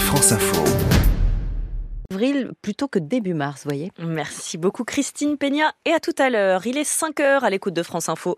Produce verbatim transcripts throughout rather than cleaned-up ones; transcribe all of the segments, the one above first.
France Info. Avril plutôt que début mars, vous voyez. Merci beaucoup Christine Peña et à tout à l'heure. Il est cinq heures à l'écoute de France Info.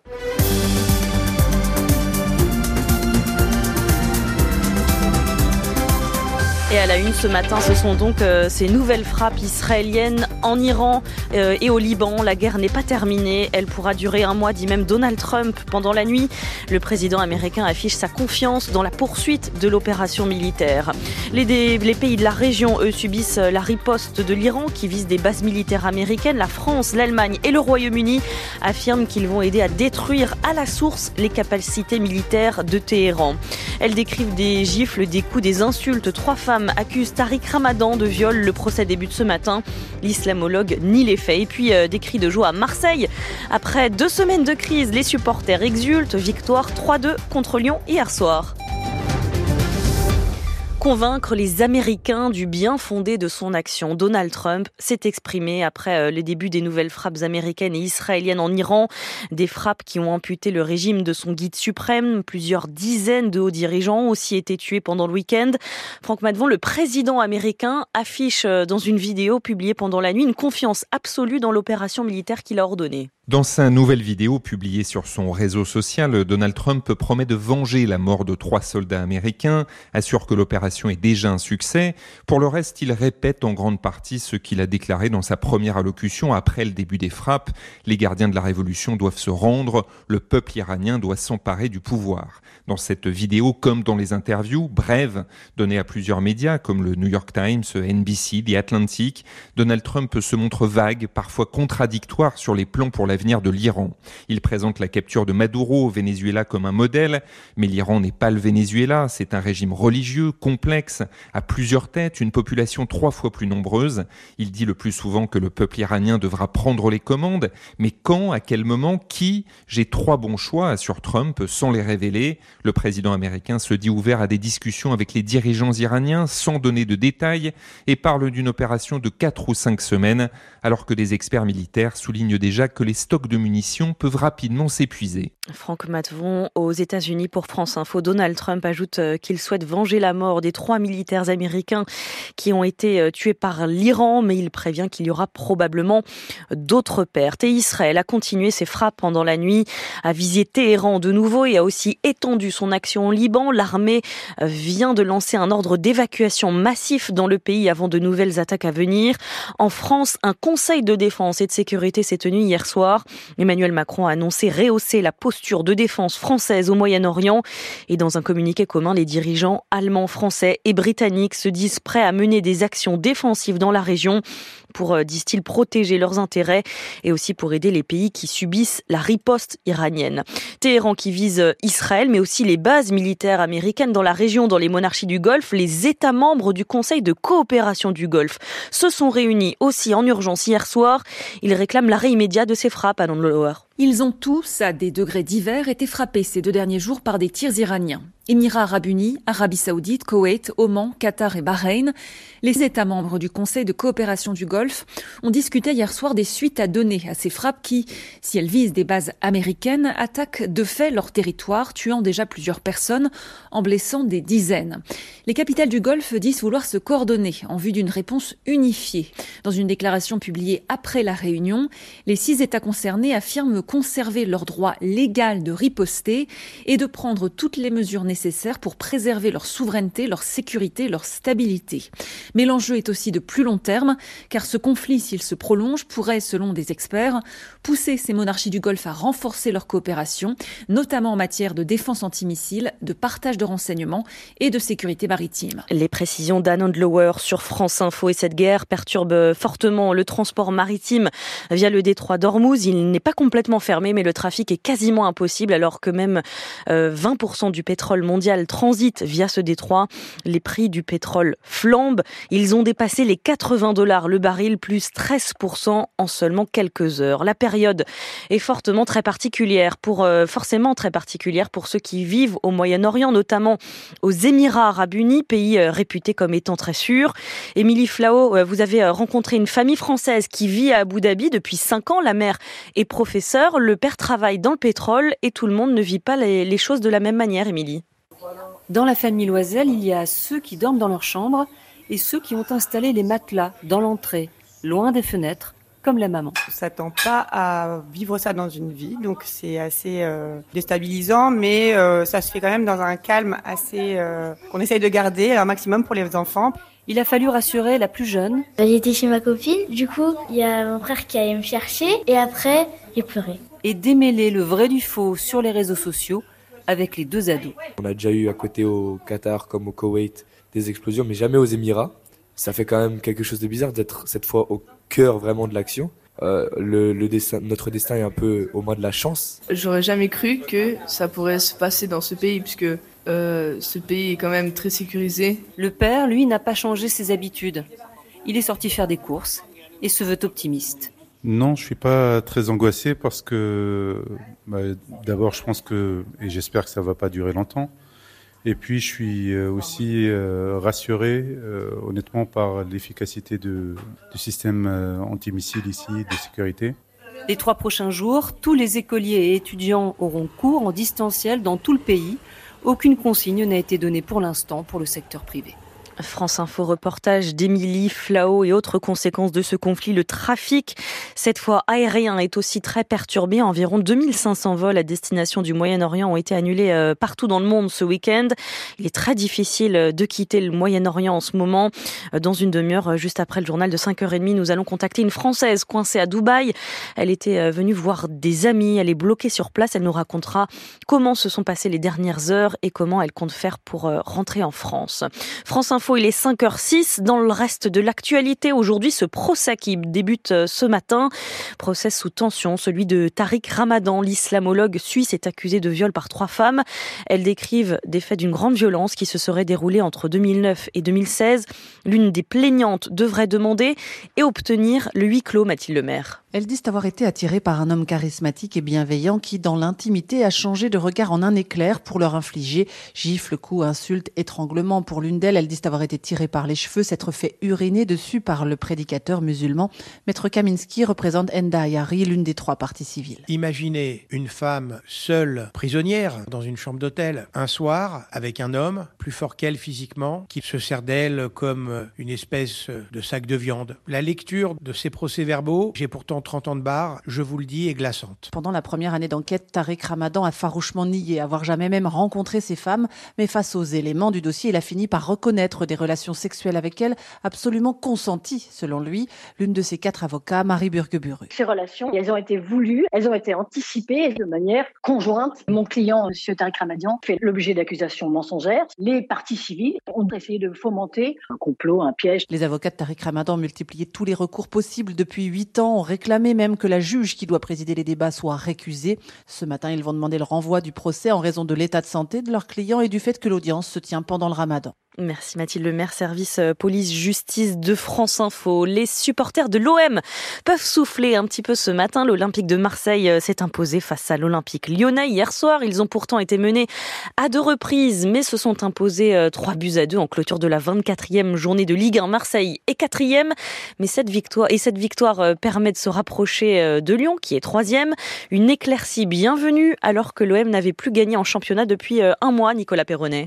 Et à la une ce matin, ce sont donc euh, ces nouvelles frappes israéliennes en Iran euh, et au Liban. La guerre n'est pas terminée. Elle pourra durer un mois, dit même Donald Trump. Pendant la nuit, le président américain affiche sa confiance dans la poursuite de l'opération militaire. Les, les pays de la région, eux, subissent la riposte de l'Iran qui vise des bases militaires américaines. La France, l'Allemagne et le Royaume-Uni affirment qu'ils vont aider à détruire à la source les capacités militaires de Téhéran. Elles décrivent des gifles, des coups, des insultes. Trois femmes accuse Tariq Ramadan de viol. Le procès débute ce matin. L'islamologue nie les faits. Et puis euh, des cris de joie à Marseille. Après deux semaines de crise, les supporters exultent. Victoire trois deux contre Lyon hier soir. Convaincre les Américains du bien fondé de son action. Donald Trump s'est exprimé après les débuts des nouvelles frappes américaines et israéliennes en Iran. Des frappes qui ont amputé le régime de son guide suprême. Plusieurs dizaines de hauts dirigeants ont aussi été tués pendant le week-end. Franck Maddevon, le président américain, affiche dans une vidéo publiée pendant la nuit une confiance absolue dans l'opération militaire qu'il a ordonnée. Dans sa nouvelle vidéo publiée sur son réseau social, Donald Trump promet de venger la mort de trois soldats américains, assure que l'opération est déjà un succès. Pour le reste, il répète en grande partie ce qu'il a déclaré dans sa première allocution après le début des frappes. Les gardiens de la révolution doivent se rendre, le peuple iranien doit s'emparer du pouvoir. Dans cette vidéo, comme dans les interviews brèves données à plusieurs médias comme le New York Times, N B C, The Atlantic, Donald Trump se montre vague, parfois contradictoire sur les plans pour l'avenir de l'Iran. Il présente la capture de Maduro au Venezuela comme un modèle, mais l'Iran n'est pas le Venezuela, c'est un régime religieux, complexe, à plusieurs têtes, une population trois fois plus nombreuse. Il dit le plus souvent que le peuple iranien devra prendre les commandes, mais quand, à quel moment, qui ? J'ai trois bons choix, assure Trump, sans les révéler. Le président américain se dit ouvert à des discussions avec les dirigeants iraniens sans donner de détails et parle d'une opération de quatre ou cinq semaines, alors que des experts militaires soulignent déjà que les stocks de munitions peuvent rapidement s'épuiser. Franck Maddevon, aux États-Unis pour France Info, Donald Trump ajoute qu'il souhaite venger la mort des trois militaires américains qui ont été tués par l'Iran, mais il prévient qu'il y aura probablement d'autres pertes. Et Israël a continué ses frappes pendant la nuit, a visé Téhéran de nouveau et a aussi étendu son action au Liban. L'armée vient de lancer un ordre d'évacuation massif dans le pays avant de nouvelles attaques à venir. En France, un conseil de défense et de sécurité s'est tenu hier soir. Emmanuel Macron a annoncé rehausser la posture de défense française au Moyen-Orient. Et dans un communiqué commun, les dirigeants allemands, français et britanniques se disent prêts à mener des actions défensives dans la région pour, disent-ils, protéger leurs intérêts et aussi pour aider les pays qui subissent la riposte iranienne. Téhéran qui vise Israël, mais aussi les bases militaires américaines dans la région, dans les monarchies du Golfe. Les États membres du Conseil de coopération du Golfe se sont réunis aussi en urgence hier soir. Ils réclament l'arrêt immédiat de ces frappes à Lower. Ils ont tous, à des degrés divers, été frappés ces deux derniers jours par des tirs iraniens. Émirats arabes unis, Arabie saoudite, Koweït, Oman, Qatar et Bahreïn, les États membres du Conseil de coopération du Golfe ont discuté hier soir des suites à donner à ces frappes qui, si elles visent des bases américaines, attaquent de fait leur territoire, tuant déjà plusieurs personnes, en blessant des dizaines. Les capitales du Golfe disent vouloir se coordonner en vue d'une réponse unifiée. Dans une déclaration publiée après la réunion, les six États concernés affirment conserver leur droit légal de riposter et de prendre toutes les mesures nécessaires pour préserver leur souveraineté, leur sécurité, leur stabilité. Mais l'enjeu est aussi de plus long terme, car ce conflit, s'il se prolonge, pourrait, selon des experts, pousser ces monarchies du Golfe à renforcer leur coopération, notamment en matière de défense antimissiles, de partage de renseignements et de sécurité maritime. Les précisions d'Anand Lower sur France Info. Et cette guerre perturbe fortement le transport maritime via le détroit d'Ormuz. Il n'est pas complètement fermé, mais le trafic est quasiment impossible, alors que même euh, vingt pour cent du pétrole mondial transite via ce détroit. Les prix du pétrole flambent. Ils ont dépassé les quatre-vingts dollars le baril, plus treize pour cent en seulement quelques heures. La période est fortement très particulière, pour, euh, forcément très particulière pour ceux qui vivent au Moyen-Orient, notamment aux Émirats arabes unis, pays euh, réputé comme étant très sûr. Émilie Flao, euh, vous avez euh, rencontré une famille française qui vit à Abu Dhabi depuis cinq ans. La mère est professeure, le père travaille dans le pétrole et tout le monde ne vit pas les, les choses de la même manière, Émilie. Dans la famille Loisel, il y a ceux qui dorment dans leur chambre et ceux qui ont installé les matelas dans l'entrée, loin des fenêtres, comme la maman. On ne s'attend pas à vivre ça dans une vie, donc c'est assez euh, déstabilisant, mais euh, ça se fait quand même dans un calme assez euh, qu'on essaye de garder un maximum pour les enfants. Il a fallu rassurer la plus jeune. J'étais chez ma copine, du coup, il y a mon frère qui allait me chercher et après, j'ai pleuré. Et démêler le vrai du faux sur les réseaux sociaux avec les deux ados. On a déjà eu à côté au Qatar comme au Koweït des explosions, mais jamais aux Émirats. Ça fait quand même quelque chose de bizarre d'être cette fois au cœur vraiment de l'action. Euh, le, le destin, notre destin est un peu aux mains de la chance. J'aurais jamais cru que ça pourrait se passer dans ce pays, puisque euh, ce pays est quand même très sécurisé. Le père, lui, n'a pas changé ses habitudes. Il est sorti faire des courses et se veut optimiste. Non, je suis pas très angoissé parce que bah, d'abord je pense que, et j'espère que ça va pas durer longtemps, et puis je suis aussi euh, rassuré euh, honnêtement par l'efficacité de, du système euh, antimissile ici, de sécurité. Les trois prochains jours, tous les écoliers et étudiants auront cours en distanciel dans tout le pays. Aucune consigne n'a été donnée pour l'instant pour le secteur privé. France Info reportage d'Émilie Flao et autres conséquences de ce conflit. Le trafic, cette fois aérien, est aussi très perturbé. Environ deux mille cinq cents vols à destination du Moyen-Orient ont été annulés partout dans le monde ce week-end. Il est très difficile de quitter le Moyen-Orient en ce moment. Dans une demi-heure, juste après le journal de cinq heures trente, nous allons contacter une Française coincée à Dubaï. Elle était venue voir des amis, elle est bloquée sur place. Elle nous racontera comment se sont passées les dernières heures et comment elle compte faire pour rentrer en France. France Info, il est cinq heures six. Dans le reste de l'actualité, aujourd'hui, ce procès qui débute ce matin. Procès sous tension, celui de Tariq Ramadan. L'islamologue suisse est accusé de viol par trois femmes. Elles décrivent des faits d'une grande violence qui se seraient déroulés entre deux mille neuf et deux mille seize. L'une des plaignantes devrait demander et obtenir le huis clos, Mathilde Lemaire. Elles disent avoir été attirées par un homme charismatique et bienveillant qui, dans l'intimité, a changé de regard en un éclair pour leur infliger gifles, coups, insultes, étranglements. Pour l'une d'elles, elles disent avoir été tirées par les cheveux, s'être fait uriner dessus par le prédicateur musulman. Maître Kaminski représente Enda Ayari, l'une des trois parties civiles. Imaginez une femme seule, prisonnière, dans une chambre d'hôtel, un soir, avec un homme, plus fort qu'elle physiquement, qui se sert d'elle comme une espèce de sac de viande. La lecture de ces procès-verbaux, j'ai pourtant trente ans de bar, je vous le dis, est glaçante. Pendant la première année d'enquête, Tariq Ramadan a farouchement nié avoir jamais même rencontré ces femmes, mais face aux éléments du dossier, il a fini par reconnaître des relations sexuelles avec elles absolument consenties, selon lui. L'une de ses quatre avocats, Marie Burgeburu. Ces relations, elles ont été voulues, elles ont été anticipées de manière conjointe. Mon client, M. Tariq Ramadan, fait l'objet d'accusations mensongères. Les parties civiles ont essayé de fomenter un complot, un piège. Les avocats de Tariq Ramadan ont multiplié tous les recours possibles depuis huit ans, ont réclamé même que la juge qui doit présider les débats soit récusée. Ce matin, ils vont demander le renvoi du procès en raison de l'état de santé de leurs clients et du fait que l'audience se tient pendant le Ramadan. Merci Mathilde Lemaire, service police-justice de France Info. Les supporters de l'O M peuvent souffler un petit peu ce matin. L'Olympique de Marseille s'est imposé face à l'Olympique lyonnais hier soir. Ils ont pourtant été menés à deux reprises, mais se sont imposés trois buts à deux en clôture de la vingt-quatrième journée de Ligue un. Marseille est quatrième, mais cette victoire, et cette victoire permet de se rapprocher de Lyon, qui est troisième. Une éclaircie bienvenue, alors que l'O M n'avait plus gagné en championnat depuis un mois, Nicolas Perronnet.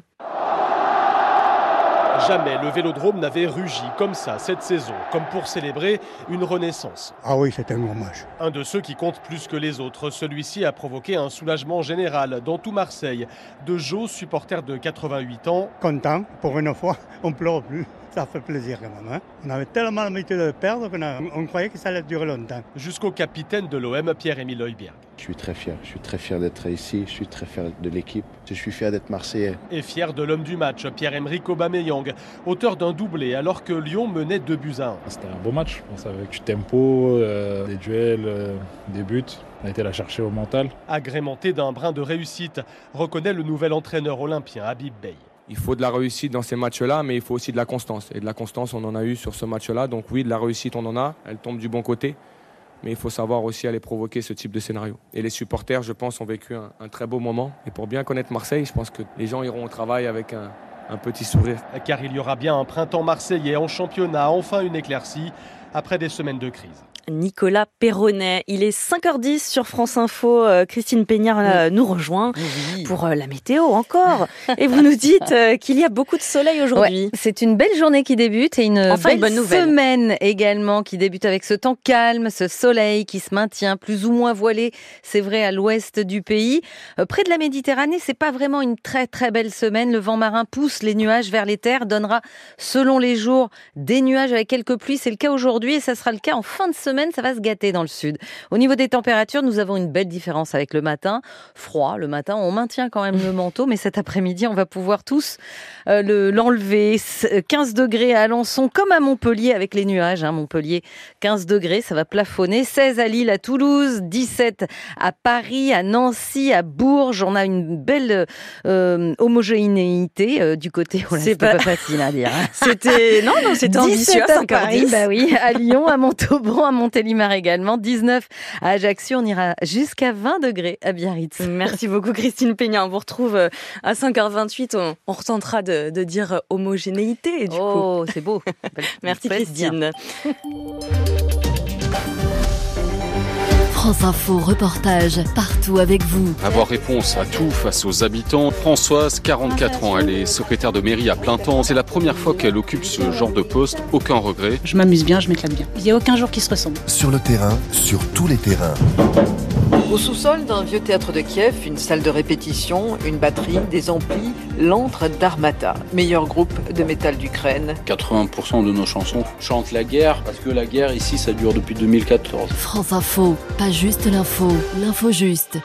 Jamais le Vélodrome n'avait rugi comme ça cette saison, comme pour célébrer une renaissance. Ah oui, c'est un hommage. Un de ceux qui compte plus que les autres, celui-ci a provoqué un soulagement général dans tout Marseille. De Jo, supporter de quatre-vingt-huit ans. Content, pour une fois, on ne pleure plus. Ça fait plaisir quand même. Hein, on avait tellement l'habitude de perdre qu'on a, on croyait que ça allait durer longtemps. Jusqu'au capitaine de l'O M, Pierre-Emile Højbjerg. Je suis très fier, je suis très fier d'être ici, je suis très fier de l'équipe, je suis fier d'être Marseillais. Et fier de l'homme du match, Pierre-Emerick Aubameyang, auteur d'un doublé alors que Lyon menait deux buts à un. C'était un beau match, je pense, avec du tempo, euh, des duels, euh, des buts. On a été la chercher au mental. Agrémenté d'un brin de réussite, reconnaît le nouvel entraîneur olympien Habib Beye. Il faut de la réussite dans ces matchs-là, mais il faut aussi de la constance. Et de la constance, on en a eu sur ce match-là. Donc oui, de la réussite, on en a. Elle tombe du bon côté. Mais il faut savoir aussi aller provoquer ce type de scénario. Et les supporters, je pense, ont vécu un, un très beau moment. Et pour bien connaître Marseille, je pense que les gens iront au travail avec un, un petit sourire. Car il y aura bien un printemps marseillais en championnat, enfin une éclaircie, après des semaines de crise. Nicolas Perronnet. Il est cinq heures dix sur France Info. Euh, Christine Péniard euh, nous rejoint oui. pour euh, la météo encore. Et vous nous dites euh, qu'il y a beaucoup de soleil aujourd'hui. Ouais, c'est une belle journée qui débute et une enfin, belle une bonne nouvelle. Semaine également qui débute avec ce temps calme, ce soleil qui se maintient plus ou moins voilé, c'est vrai, à l'ouest du pays. Euh, près de la Méditerranée, c'est pas vraiment une très très belle semaine. Le vent marin pousse les nuages vers les terres, donnera selon les jours des nuages avec quelques pluies. C'est le cas aujourd'hui et ça sera le cas en fin de semaine. Ça va se gâter dans le sud. Au niveau des températures, nous avons une belle différence avec le matin. Froid le matin, on maintient quand même le manteau, mais cet après-midi, on va pouvoir tous euh, le, l'enlever. quinze degrés à Alençon, comme à Montpellier avec les nuages. Hein. Montpellier, quinze degrés, ça va plafonner. seize à Lille, à Toulouse, dix-sept à Paris, à Nancy, à Bourges. On a une belle euh, homogénéité euh, du côté. Oh là, c'est pas... pas facile à dire. Hein. C'était non, non, c'était ambitieux. À Paris, bah oui, à Lyon, à Montauban, à Montélimar également. dix-neuf à Ajaccio. On ira jusqu'à vingt degrés à Biarritz. Merci beaucoup Christine Péniard. On vous retrouve à cinq heures vingt-huit. On, on retentera de, de dire homogénéité. Du oh, coup. c'est beau. Merci Christine. France Info reportage partout avec vous. Avoir réponse à tout face aux habitants. Françoise, quarante-quatre ans, elle est secrétaire de mairie à plein temps. C'est la première fois qu'elle occupe ce genre de poste. Aucun regret. Je m'amuse bien, je m'éclate bien. Il n'y a aucun jour qui se ressemble. Sur le terrain, sur tous les terrains. Au sous-sol d'un vieux théâtre de Kiev, une salle de répétition, une batterie, des amplis, l'antre d'Armata, meilleur groupe de métal d'Ukraine. quatre-vingts pour cent de nos chansons chantent la guerre, parce que la guerre ici, ça dure depuis deux mille quatorze. France Info, pas juste l'info, l'info juste.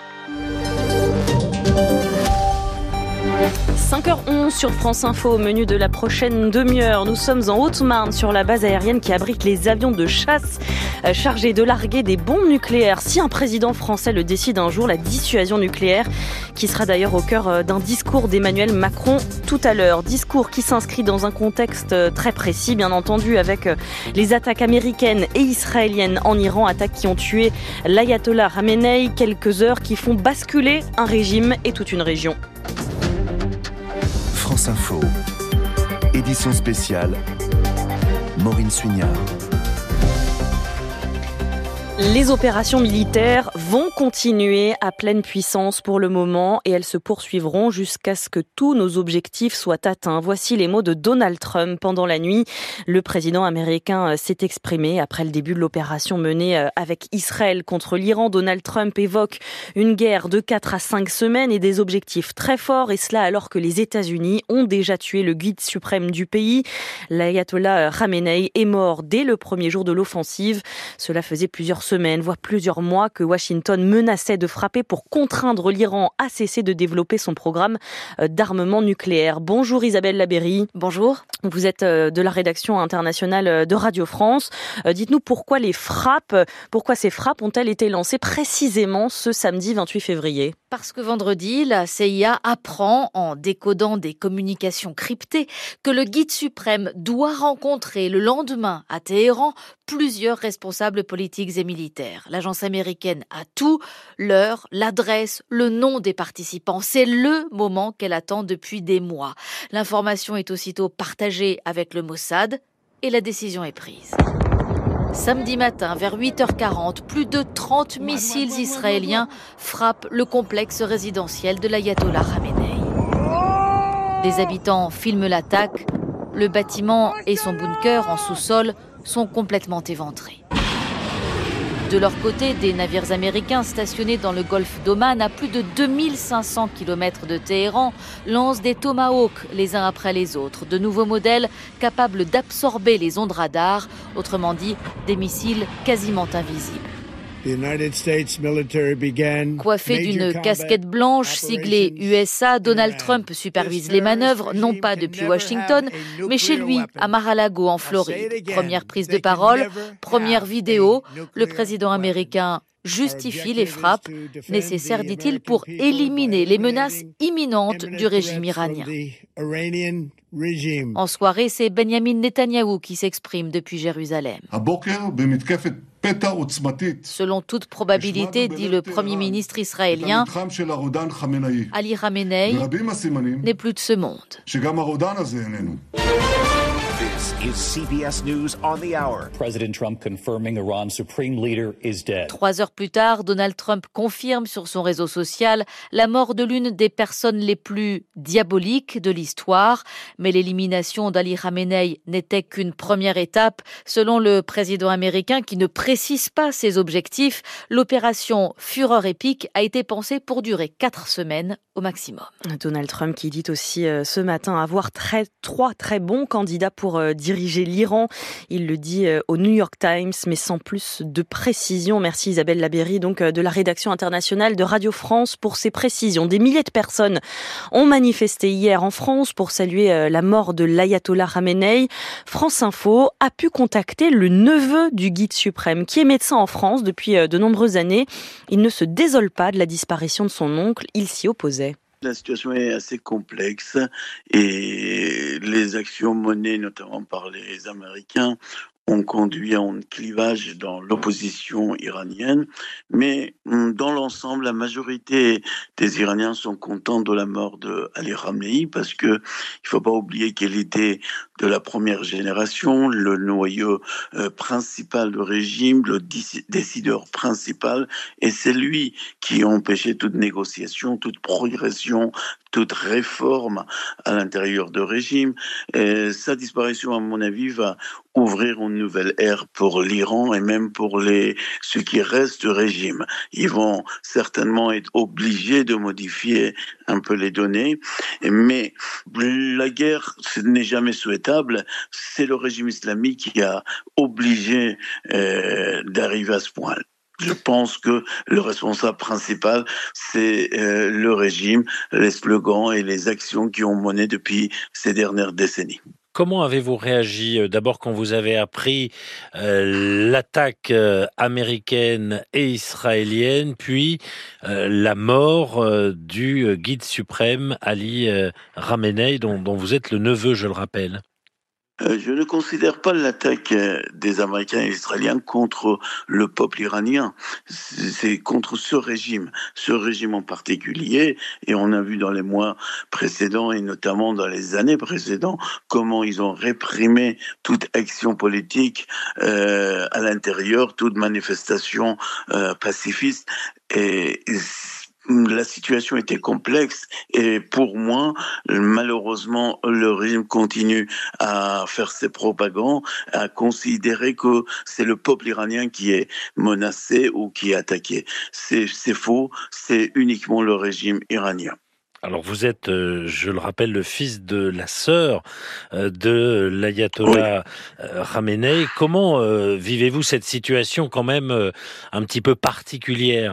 cinq heures onze sur France Info, au menu de la prochaine demi-heure. Nous sommes en Haute-Marne, sur la base aérienne qui abrite les avions de chasse chargés de larguer des bombes nucléaires. Si un président français le décide un jour, la dissuasion nucléaire, qui sera d'ailleurs au cœur d'un discours d'Emmanuel Macron tout à l'heure. Discours qui s'inscrit dans un contexte très précis, bien entendu, avec les attaques américaines et israéliennes en Iran, attaques qui ont tué l'ayatollah Khamenei, quelques heures qui font basculer un régime et toute une région. France Info, édition spéciale, Maureen Suignard. Les opérations militaires vont continuer à pleine puissance pour le moment et elles se poursuivront jusqu'à ce que tous nos objectifs soient atteints. Voici les mots de Donald Trump pendant la nuit. Le président américain s'est exprimé après le début de l'opération menée avec Israël contre l'Iran. Donald Trump évoque une guerre de quatre à cinq semaines et des objectifs très forts, et cela alors que les États-Unis ont déjà tué le guide suprême du pays. L'ayatollah Khamenei est mort dès le premier jour de l'offensive. Cela faisait plusieurs semaines, voire plusieurs mois que Washington menaçait de frapper pour contraindre l'Iran à cesser de développer son programme d'armement nucléaire. Bonjour Isabelle Labéry. Bonjour. Vous êtes de la rédaction internationale de Radio France. Dites-nous pourquoi les frappes, pourquoi ces frappes ont-elles été lancées précisément ce samedi vingt-huit février ? Parce que vendredi, la C I A apprend, en décodant des communications cryptées, que le guide suprême doit rencontrer le lendemain à Téhéran plusieurs responsables politiques et militaires. L'agence américaine a tout, l'heure, l'adresse, le nom des participants. C'est le moment qu'elle attend depuis des mois. L'information est aussitôt partagée avec le Mossad et la décision est prise. Samedi matin, vers huit heures quarante, plus de trente missiles israéliens frappent le complexe résidentiel de l'ayatollah Khamenei. Des habitants filment l'attaque. Le bâtiment et son bunker en sous-sol sont complètement éventrés. De leur côté, des navires américains stationnés dans le golfe d'Oman, à plus de deux mille cinq cents kilomètres de Téhéran, lancent des Tomahawks les uns après les autres. De nouveaux modèles capables d'absorber les ondes radar, autrement dit, des missiles quasiment invisibles. Coiffé d'une casquette blanche siglée U S A, Donald Trump supervise les manœuvres, non pas depuis Washington, mais chez lui, à Mar-a-Lago, en Floride. Première prise de parole, première vidéo, le président américain justifie les frappes nécessaires, dit-il, pour éliminer les menaces imminentes du régime iranien. En soirée, c'est Benjamin Netanyahou qui s'exprime depuis Jérusalem. Selon toute probabilité, dit le Premier ministre israélien, Ali Khamenei n'est plus de ce monde. This is C B S News on the hour. President Trump confirming Iran's supreme leader is dead. Trois heures plus tard, Donald Trump confirme sur son réseau social la mort de l'une des personnes les plus diaboliques de l'histoire. Mais l'élimination d'Ali Khamenei n'était qu'une première étape. Selon le président américain, qui ne précise pas ses objectifs, l'opération Fureur épique a été pensée pour durer quatre semaines au maximum. Donald Trump qui dit aussi euh, ce matin avoir très, trois très bons candidats pour euh, diriger l'Iran. Il le dit euh, au New York Times, mais sans plus de précision. Merci Isabelle Labéry, donc euh, de la rédaction internationale de Radio France pour ces précisions. Des milliers de personnes ont manifesté hier en France pour saluer euh, la mort de l'ayatollah Khamenei. France Info a pu contacter le neveu du guide suprême, qui est médecin en France depuis euh, de nombreuses années. Il ne se désole pas de la disparition de son oncle, il s'y opposait. La situation est assez complexe et les actions menées notamment par les Américains ont conduit à un clivage dans l'opposition iranienne, mais dans l'ensemble, la majorité des Iraniens sont contents de la mort de Ali Khamenei parce que il faut pas oublier qu'il était de la première génération, le noyau euh, principal du régime, le décideur principal, et c'est lui qui a empêché toute négociation, toute progression, toute réforme à l'intérieur du régime. Et sa disparition, à mon avis, va ouvrir une nouvelle ère pour l'Iran et même pour les ceux qui restent du régime. Ils vont certainement être obligés de modifier un peu les données, mais la guerre, ce n'est jamais souhaitable. C'est le régime islamique qui a obligé euh, d'arriver à ce point. Je pense que le responsable principal, c'est euh, le régime, les slogans et les actions qui ont mené depuis ces dernières décennies. Comment avez-vous réagi d'abord quand vous avez appris euh, l'attaque euh, américaine et israélienne, puis euh, la mort euh, du euh, guide suprême Ali euh, Khamenei, dont, dont vous êtes le neveu, je le rappelle? Je ne considère pas l'attaque des Américains et Israéliens contre le peuple iranien. C'est contre ce régime, ce régime en particulier. Et on a vu dans les mois précédents et notamment dans les années précédentes comment ils ont réprimé toute action politique euh, à l'intérieur, toute manifestation euh, pacifiste. Et la situation était complexe et pour moi, malheureusement, le régime continue à faire ses propagandes, à considérer que c'est le peuple iranien qui est menacé ou qui est attaqué. C'est, c'est faux, c'est uniquement le régime iranien. Alors vous êtes, euh, je le rappelle, le fils de la sœur euh, de l'ayatollah oui. euh, Khamenei. Comment euh, vivez-vous cette situation quand même euh, un petit peu particulière ?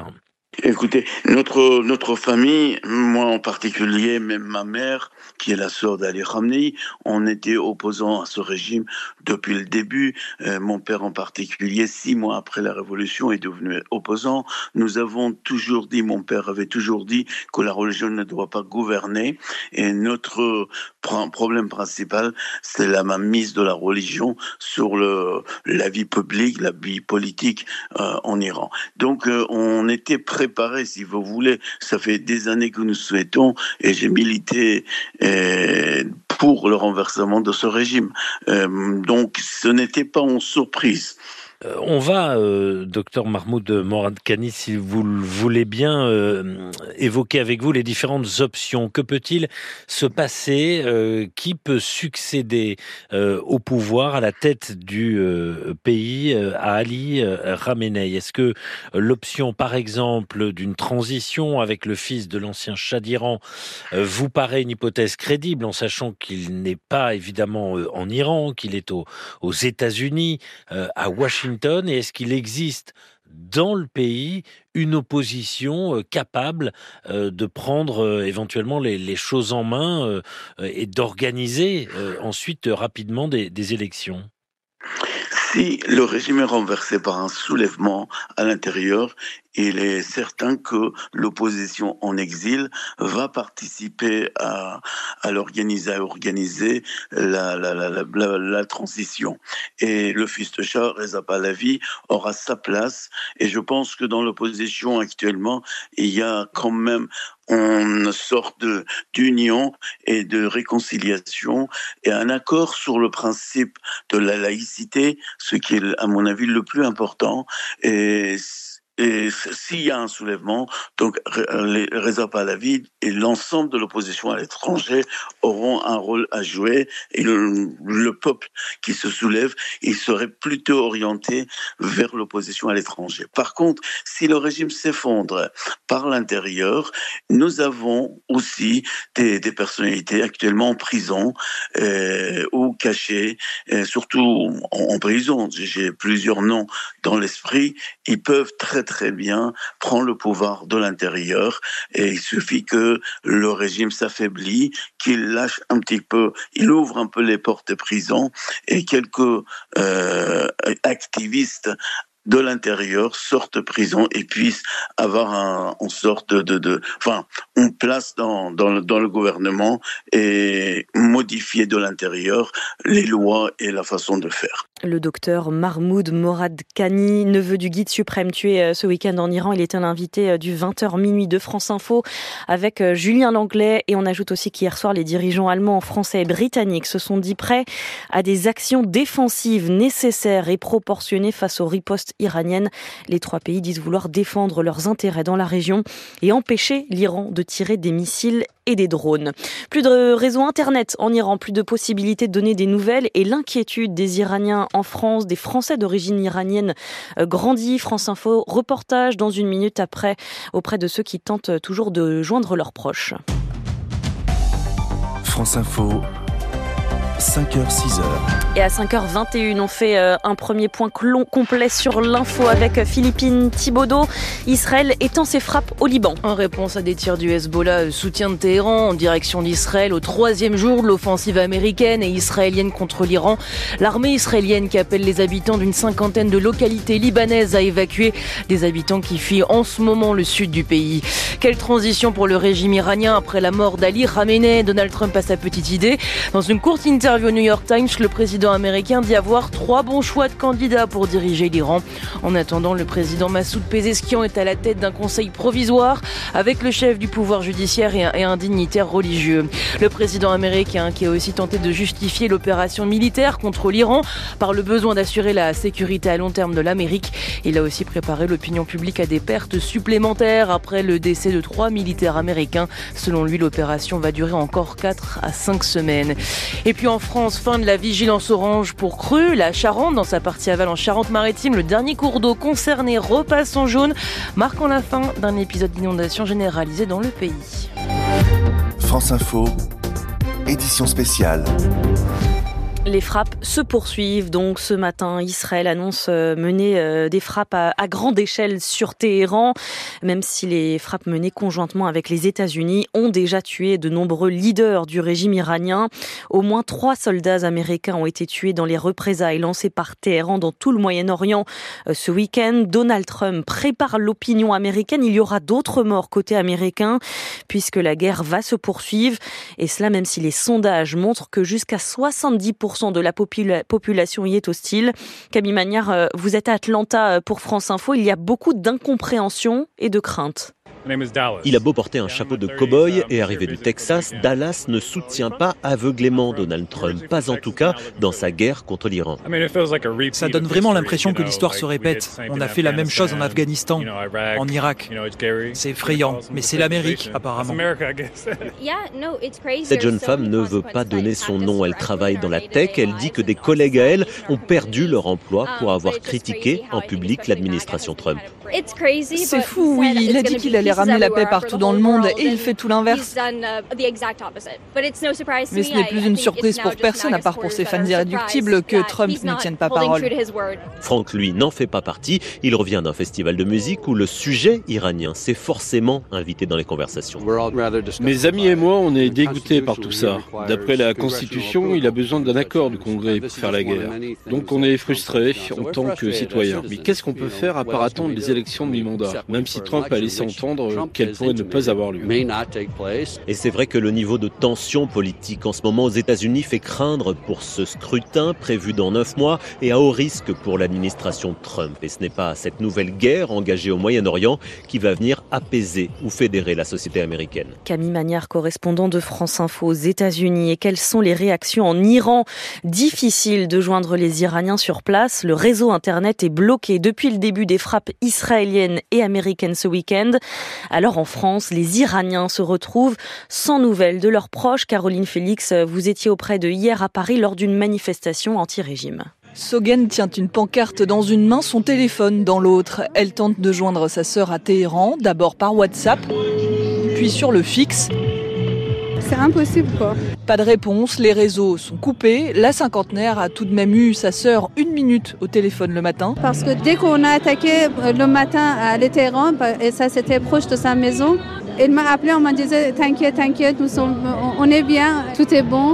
Écoutez, notre notre famille, moi en particulier, même ma mère, qui est la sœur d'Ali Khamenei, on était opposants à ce régime depuis le début. Euh, mon père en particulier, six mois après la révolution, est devenu opposant. Nous avons toujours dit, mon père avait toujours dit que la religion ne doit pas gouverner. Et notre problème principal, c'est la mainmise de la religion sur le la vie publique, la vie politique euh, en Iran. Donc euh, on était préparés, si vous voulez. Ça fait des années que nous souhaitons, et j'ai milité euh, pour le renversement de ce régime. Euh, donc ce n'était pas une surprise. Euh, on va, euh, docteur Mahmoud Moradkani, si vous le voulez bien, euh, évoquer avec vous les différentes options. Que peut-il se passer? euh, Qui peut succéder euh, au pouvoir, à la tête du euh, pays, euh, à Ali euh, Khamenei? Est-ce que l'option, par exemple, d'une transition avec le fils de l'ancien Shah d'Iran euh, vous paraît une hypothèse crédible, en sachant qu'il n'est pas évidemment euh, en Iran, qu'il est au, aux États-Unis, euh, à Washington? Et est-ce qu'il existe dans le pays une opposition capable de prendre éventuellement les, les choses en main et d'organiser ensuite rapidement des, des élections? Si le régime est renversé par un soulèvement à l'intérieur, il est certain que l'opposition en exil va participer à, à l'organiser, à organiser la, la, la, la, la transition. Et le fils de Shah, Reza Pahlavi, aura sa place. Et je pense que dans l'opposition actuellement, il y a quand même une sorte de, d'union et de réconciliation et un accord sur le principe de la laïcité, ce qui est à mon avis le plus important. Et Et s'il y a un soulèvement, donc Reza Pahlavi et l'ensemble de l'opposition à l'étranger auront un rôle à jouer. Et le, le peuple qui se soulève, il serait plutôt orienté vers l'opposition à l'étranger. Par contre, si le régime s'effondre par l'intérieur, nous avons aussi des, des personnalités actuellement en prison euh, ou cachées, euh, surtout en, en prison. J'ai plusieurs noms dans l'esprit. Ils peuvent très très bien prendre le pouvoir de l'intérieur et il suffit que le régime s'affaiblit, qu'il lâche un petit peu, il ouvre un peu les portes des prisons et quelques euh, activistes de l'intérieur sortent de prison et puissent avoir un, une sorte de, de, de enfin, une place dans, dans, le, dans le gouvernement et modifier de l'intérieur les lois et la façon de faire. Le docteur Mahmoud Moradkani, neveu du guide suprême tué ce week-end en Iran, il était l'invité du vingt heures minuit de France Info avec Julien Langlais. Et on ajoute aussi qu'hier soir, les dirigeants allemands, français et britanniques se sont dit prêts à des actions défensives nécessaires et proportionnées face aux ripostes iraniennes. Les trois pays disent vouloir défendre leurs intérêts dans la région et empêcher l'Iran de tirer des missiles et des drones. Plus de réseau Internet en Iran, plus de possibilités de donner des nouvelles et l'inquiétude des Iraniens en France, des Français d'origine iranienne grandit. France Info, reportage dans une minute après auprès de ceux qui tentent toujours de joindre leurs proches. France Info, cinq heures six heures. Et à cinq heures vingt et une, on fait un premier point complet sur l'info avec Philippine Thibaudot. Israël étend ses frappes au Liban. En réponse à des tirs du Hezbollah, soutien de Téhéran en direction d'Israël au troisième jour de l'offensive américaine et israélienne contre l'Iran. L'armée israélienne qui appelle les habitants d'une cinquantaine de localités libanaises à évacuer des habitants qui fuient en ce moment le sud du pays. Quelle transition pour le régime iranien après la mort d'Ali Khamenei. Donald Trump a sa petite idée. Dans une courte interview au New York Times, le président américain dit avoir trois bons choix de candidats pour diriger l'Iran. En attendant, le président Massoud Pezeshkian est à la tête d'un conseil provisoire avec le chef du pouvoir judiciaire et un, et un dignitaire religieux. Le président américain qui a aussi tenté de justifier l'opération militaire contre l'Iran par le besoin d'assurer la sécurité à long terme de l'Amérique. Il a aussi préparé l'opinion publique à des pertes supplémentaires après le décès de trois militaires américains. Selon lui, l'opération va durer encore quatre à cinq semaines. Et puis en France, fin de la vigilance orange pour Cru. La Charente, dans sa partie aval en Charente-Maritime, le dernier cours d'eau concerné repasse en jaune, marquant la fin d'un épisode d'inondation généralisée dans le pays. France Info, édition spéciale. Les frappes se poursuivent. Donc ce matin, Israël annonce mener des frappes à, à grande échelle sur Téhéran, même si les frappes menées conjointement avec les États-Unis ont déjà tué de nombreux leaders du régime iranien. Au moins trois soldats américains ont été tués dans les représailles lancées par Téhéran dans tout le Moyen-Orient ce week-end. Donald Trump prépare l'opinion américaine. Il y aura d'autres morts côté américain puisque la guerre va se poursuivre. Et cela même si les sondages montrent que jusqu'à soixante-dix pour cent de la popula- population y est hostile. Camille Magnard, vous êtes à Atlanta pour France Info. Il y a beaucoup d'incompréhension et de crainte. Il a beau porter un chapeau de cow-boy et arriver du Texas, Dallas ne soutient pas aveuglément Donald Trump, pas en tout cas dans sa guerre contre l'Iran. Ça donne vraiment l'impression que l'histoire se répète. On a fait la même chose en Afghanistan, en Irak. C'est effrayant, mais c'est l'Amérique apparemment. Cette jeune femme ne veut pas donner son nom, elle travaille dans la tech, elle dit que des collègues à elle ont perdu leur emploi pour avoir critiqué en public l'administration Trump. C'est fou, oui, il a dit qu'il allait ramener la paix partout dans le monde et il fait tout l'inverse. Mais ce n'est plus une surprise pour personne, à part pour ses fans irréductibles, que Trump ne tienne pas parole. Frank, lui, n'en fait pas partie. Il revient d'un festival de musique où le sujet iranien s'est forcément invité dans les conversations. Mes amis et moi, on est dégoûtés par tout ça. D'après la Constitution, il a besoin d'un accord du Congrès pour faire la guerre. Donc on est frustrés en tant que citoyens. Mais qu'est-ce qu'on peut faire à part attendre les élections de mi-mandat? Même si Trump a laissé entendre euh, qu'elle pourrait ne pas avoir lieu. Et c'est vrai que le niveau de tension politique en ce moment aux États-Unis fait craindre pour ce scrutin prévu dans neuf mois et à haut risque pour l'administration Trump. Et ce n'est pas cette nouvelle guerre engagée au Moyen-Orient qui va venir apaiser ou fédérer la société américaine. Camille Magnard, correspondant de France Info aux États-Unis. Et quelles sont les réactions en Iran? Difficile de joindre les Iraniens sur place. Le réseau Internet est bloqué depuis le début des frappes israéliennes et américaines ce week-end. Alors en France, les Iraniens se retrouvent sans nouvelles de leurs proches. Caroline Félix, vous étiez auprès d'eux hier à Paris lors d'une manifestation anti-régime. Sogen tient une pancarte dans une main, son téléphone dans l'autre. Elle tente de joindre sa sœur à Téhéran, d'abord par WhatsApp, puis sur le fixe. C'est impossible quoi. Pas de réponse, les réseaux sont coupés. La cinquantenaire a tout de même eu sa sœur une minute au téléphone le matin. Parce que dès qu'on a attaqué le matin à Téhéran, et ça c'était proche de sa maison, elle m'a appelé, on m'a dit t'inquiète, t'inquiète, nous sommes, on est bien, tout est bon.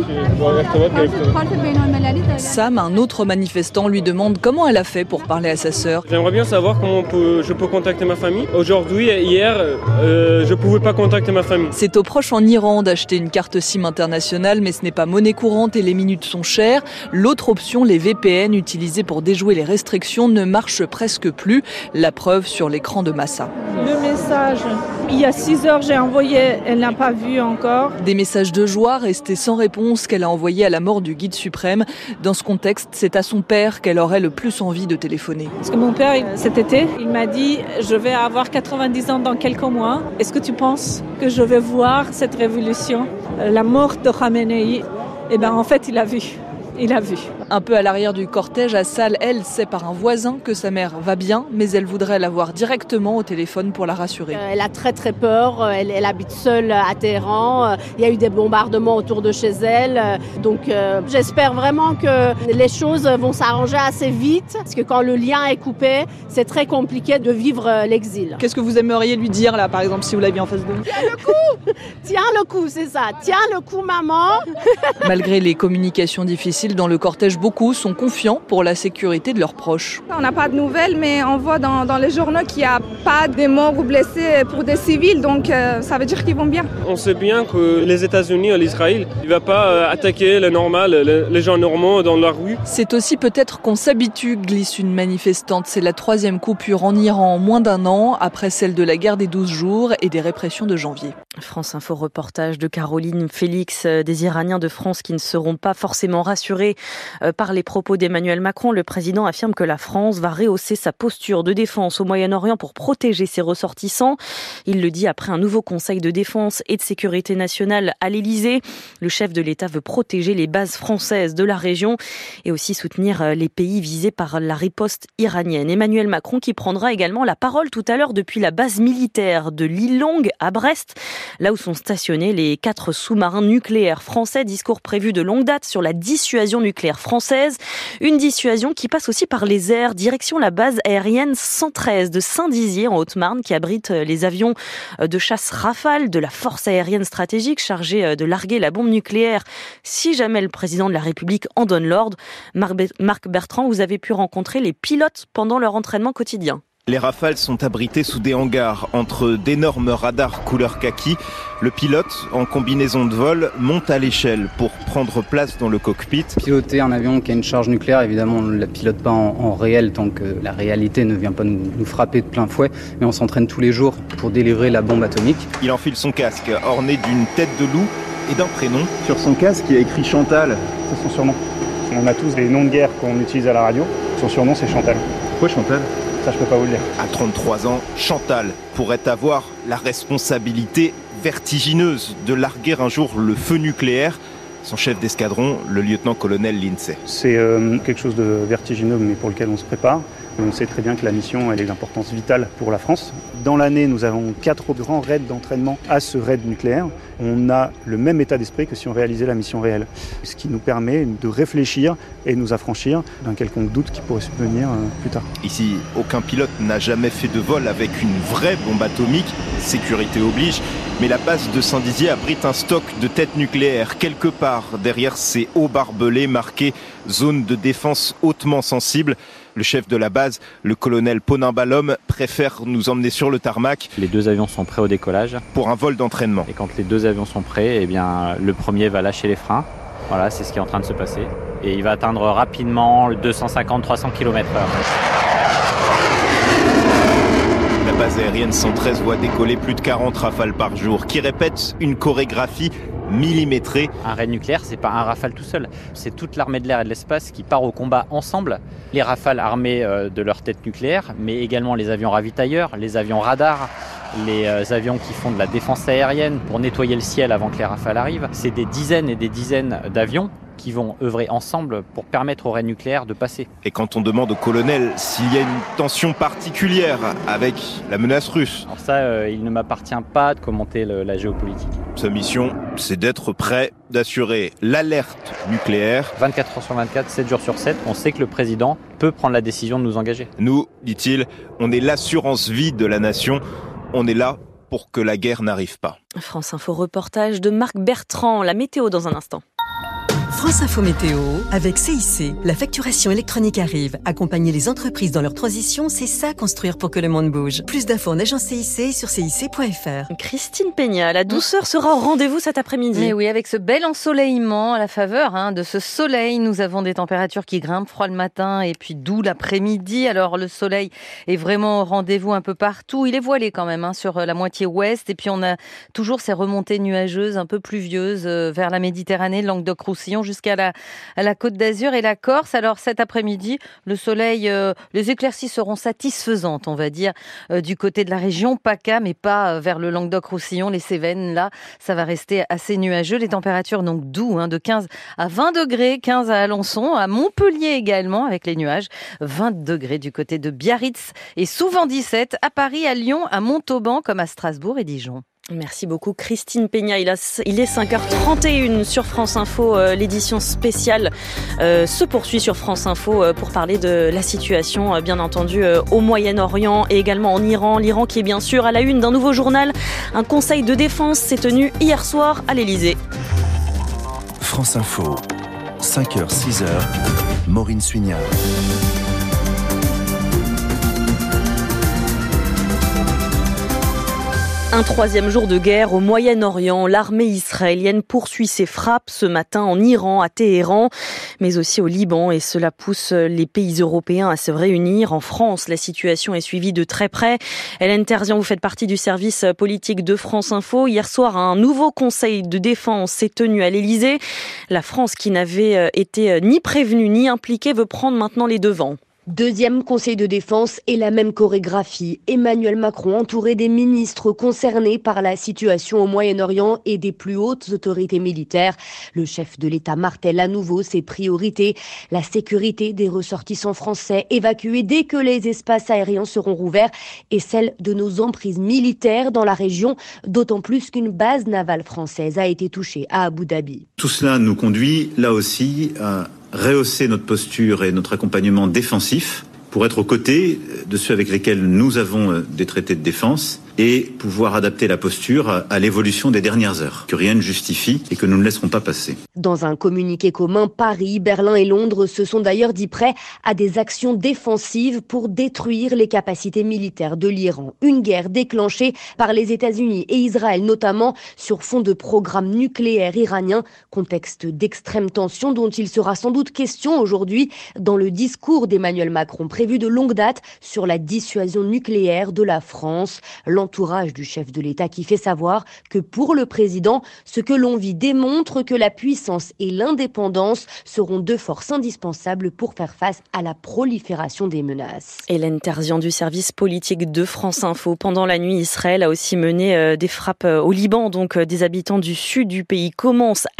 Sam, un autre manifestant, lui demande comment elle a fait pour parler à sa sœur. J'aimerais bien savoir comment on peut, je peux contacter ma famille. Aujourd'hui, hier, euh, je ne pouvais pas contacter ma famille. C'est aux proches en Iran d'acheter une carte SIM internationale, mais ce n'est pas monnaie courante et les minutes sont chères. L'autre option, les V P N utilisés pour déjouer les restrictions, ne marche presque plus. La preuve sur l'écran de Massa. Le message, il y a six heures, j'ai envoyé, elle n'a pas vu encore. Des messages de joie restés sans réponse qu'elle a envoyés à la mort du guide suprême. Dans ce contexte, c'est à son père qu'elle aurait le plus envie de téléphoner. Parce que mon père, cet été, il m'a dit « Je vais avoir quatre-vingt-dix ans dans quelques mois. Est-ce que tu penses que je vais voir cette révolution, la mort de Khamenei ?» Eh bien, en fait, il a vu. Il a vu. Un peu à l'arrière du cortège, Assal, elle, sait par un voisin que sa mère va bien, mais elle voudrait la voir directement au téléphone pour la rassurer. Elle a très très peur, elle, elle habite seule à Téhéran, il y a eu des bombardements autour de chez elle, donc euh, j'espère vraiment que les choses vont s'arranger assez vite, parce que quand le lien est coupé, c'est très compliqué de vivre l'exil. Qu'est-ce que vous aimeriez lui dire là, par exemple, si vous l'aviez en face de vous? Tiens le coup. Tiens le coup, c'est ça, tiens le coup maman. Malgré les communications difficiles, dans le cortège, beaucoup sont confiants pour la sécurité de leurs proches. On n'a pas de nouvelles, mais on voit dans, dans les journaux qu'il n'y a pas de morts ou blessés pour des civils, donc euh, ça veut dire qu'ils vont bien. On sait bien que les États-Unis et l'Israël, il ne va pas attaquer les normales, les, les gens normaux dans la rue. C'est aussi peut-être qu'on s'habitue, glisse une manifestante. C'est la troisième coupure en Iran en moins d'un an, après celle de la guerre des douze jours et des répressions de janvier. France Info reportage de Caroline Félix, des Iraniens de France qui ne seront pas forcément rassurés par les propos d'Emmanuel Macron. Le président affirme que la France va rehausser sa posture de défense au Moyen-Orient pour protéger ses ressortissants. Il le dit après un nouveau conseil de défense et de sécurité nationale à l'Élysée. Le chef de l'État veut protéger les bases françaises de la région et aussi soutenir les pays visés par la riposte iranienne. Emmanuel Macron qui prendra également la parole tout à l'heure depuis la base militaire de l'île Longue à Brest, là où sont stationnés les quatre sous-marins nucléaires français. Discours prévu de longue date sur la dissuasion nucléaire française. Une dissuasion qui passe aussi par les airs, direction la base aérienne cent treize de Saint-Dizier en Haute-Marne qui abrite les avions de chasse Rafale de la force aérienne stratégique chargée de larguer la bombe nucléaire si jamais le président de la République en donne l'ordre. Marc Bertrand, vous avez pu rencontrer les pilotes pendant leur entraînement quotidien. Les Rafales sont abrités sous des hangars entre d'énormes radars couleur kaki. Le pilote, en combinaison de vol, monte à l'échelle pour prendre place dans le cockpit. Piloter un avion qui a une charge nucléaire, évidemment, on ne la pilote pas en, en réel tant que la réalité ne vient pas nous, nous frapper de plein fouet, mais on s'entraîne tous les jours pour délivrer la bombe atomique. Il enfile son casque, orné d'une tête de loup et d'un prénom. Sur son casque, il y a écrit Chantal, c'est son surnom. On a tous des noms de guerre qu'on utilise à la radio. Son surnom, c'est Chantal. Pourquoi Chantal ? Ça, je peux pas vous le dire. À trente-trois ans, Chantal pourrait avoir la responsabilité vertigineuse de larguer un jour le feu nucléaire. Son chef d'escadron, le lieutenant-colonel Lindsay. C'est euh, quelque chose de vertigineux, mais pour lequel on se prépare. On sait très bien que la mission, elle est d'importance vitale pour la France. Dans l'année, nous avons quatre grands raids d'entraînement à ce raid nucléaire. On a le même état d'esprit que si on réalisait la mission réelle. Ce qui nous permet de réfléchir et nous affranchir d'un quelconque doute qui pourrait subvenir plus tard. Ici, aucun pilote n'a jamais fait de vol avec une vraie bombe atomique. Sécurité oblige. Mais la base de Saint-Dizier abrite un stock de têtes nucléaires quelque part derrière ces hauts barbelés marqués zone de défense hautement sensible. Le chef de la base, le colonel Ponin-Balom, préfère nous emmener sur le tarmac. Les deux avions sont prêts au décollage. Pour un vol d'entraînement. Et quand les deux avions sont prêts, eh bien, le premier va lâcher les freins. Voilà, c'est ce qui est en train de se passer. Et il va atteindre rapidement deux cent cinquante à trois cents kilomètres heure. La base aérienne cent treize voit décoller plus de quarante rafales par jour, qui répètent une chorégraphie millimétrée. Un raid nucléaire, c'est pas un Rafale tout seul. C'est toute l'armée de l'air et de l'espace qui part au combat ensemble. Les Rafales armés de leur tête nucléaire, mais également les avions ravitailleurs, les avions radars, les avions qui font de la défense aérienne pour nettoyer le ciel avant que les Rafales arrivent. C'est des dizaines et des dizaines d'avions qui vont œuvrer ensemble pour permettre au raid nucléaire de passer. Et quand on demande au colonel s'il y a une tension particulière avec la menace russe. Alors ça, euh, il ne m'appartient pas de commenter le, la géopolitique. Sa mission, c'est d'être prêt, d'assurer l'alerte nucléaire. vingt-quatre heures sur vingt-quatre, sept jours sur sept, on sait que le président peut prendre la décision de nous engager. Nous, dit-il, on est l'assurance vie de la nation. On est là pour que la guerre n'arrive pas. France Info reportage de Marc Bertrand. La météo dans un instant. France Info Météo, avec C I C, la facturation électronique arrive. Accompagner les entreprises dans leur transition, c'est ça construire pour que le monde bouge. Plus d'infos en agence C I C sur C I C point F R. Christine Peña, la douceur sera au rendez-vous cet après-midi. Mais oui, avec ce bel ensoleillement, à la faveur hein, de ce soleil, nous avons des températures qui grimpent, froid le matin et puis doux l'après-midi. Alors le soleil est vraiment au rendez-vous un peu partout. Il est voilé quand même hein, sur la moitié ouest et puis on a toujours ces remontées nuageuses un peu pluvieuses euh, vers la Méditerranée, le Languedoc-Roussillon jusqu'à la, à la Côte d'Azur et la Corse. Alors cet après-midi, le soleil, euh, les éclaircies seront satisfaisantes, on va dire, euh, du côté de la région PACA, mais pas euh, vers le Languedoc-Roussillon, les Cévennes. Là, ça va rester assez nuageux. Les températures donc doux, hein, de quinze à vingt degrés, quinze à Alençon, à Montpellier également avec les nuages, vingt degrés du côté de Biarritz et souvent dix-sept à Paris, à Lyon, à Montauban comme à Strasbourg et Dijon. Merci beaucoup Christine Peña. Il, a, il est cinq heures trente et une sur France Info. Euh, l'édition spéciale euh, se poursuit sur France Info euh, pour parler de la situation, euh, bien entendu, euh, au Moyen-Orient et également en Iran. L'Iran qui est bien sûr à la une d'un nouveau journal. Un conseil de défense s'est tenu hier soir à l'Elysée. France Info, cinq heures six heures, Maureen Suignard. Un troisième jour de guerre au Moyen-Orient. L'armée israélienne poursuit ses frappes ce matin en Iran, à Téhéran, mais aussi au Liban. Et cela pousse les pays européens à se réunir. En France, la situation est suivie de très près. Hélène Terzian, vous faites partie du service politique de France Info. Hier soir, un nouveau conseil de défense s'est tenu à l'Elysée. La France, qui n'avait été ni prévenue ni impliquée, veut prendre maintenant les devants. Deuxième conseil de défense et la même chorégraphie. Emmanuel Macron entouré des ministres concernés par la situation au Moyen-Orient et des plus hautes autorités militaires. Le chef de l'État martèle à nouveau ses priorités. La sécurité des ressortissants français évacués dès que les espaces aériens seront rouverts et celle de nos emprises militaires dans la région, d'autant plus qu'une base navale française a été touchée à Abu Dhabi. Tout cela nous conduit là aussi à rehausser notre posture et notre accompagnement défensif pour être aux côtés de ceux avec lesquels nous avons des traités de défense et pouvoir adapter la posture à l'évolution des dernières heures, que rien ne justifie et que nous ne laisserons pas passer. Dans un communiqué commun, Paris, Berlin et Londres se sont d'ailleurs dit prêts à des actions défensives pour détruire les capacités militaires de l'Iran. Une guerre déclenchée par les États-Unis et Israël, notamment sur fond de programme nucléaire iranien, contexte d'extrême tension dont il sera sans doute question aujourd'hui dans le discours d'Emmanuel Macron prévu de longue date sur la dissuasion nucléaire de la France. L'entourage du chef de l'État qui fait savoir que pour le président, ce que l'on vit démontre que la puissance et l'indépendance seront deux forces indispensables pour faire face à la prolifération des menaces. Hélène Terzian du service politique de France Info. Pendant la nuit, Israël a aussi mené des frappes au Liban. Donc des habitants du sud du pays commencent à,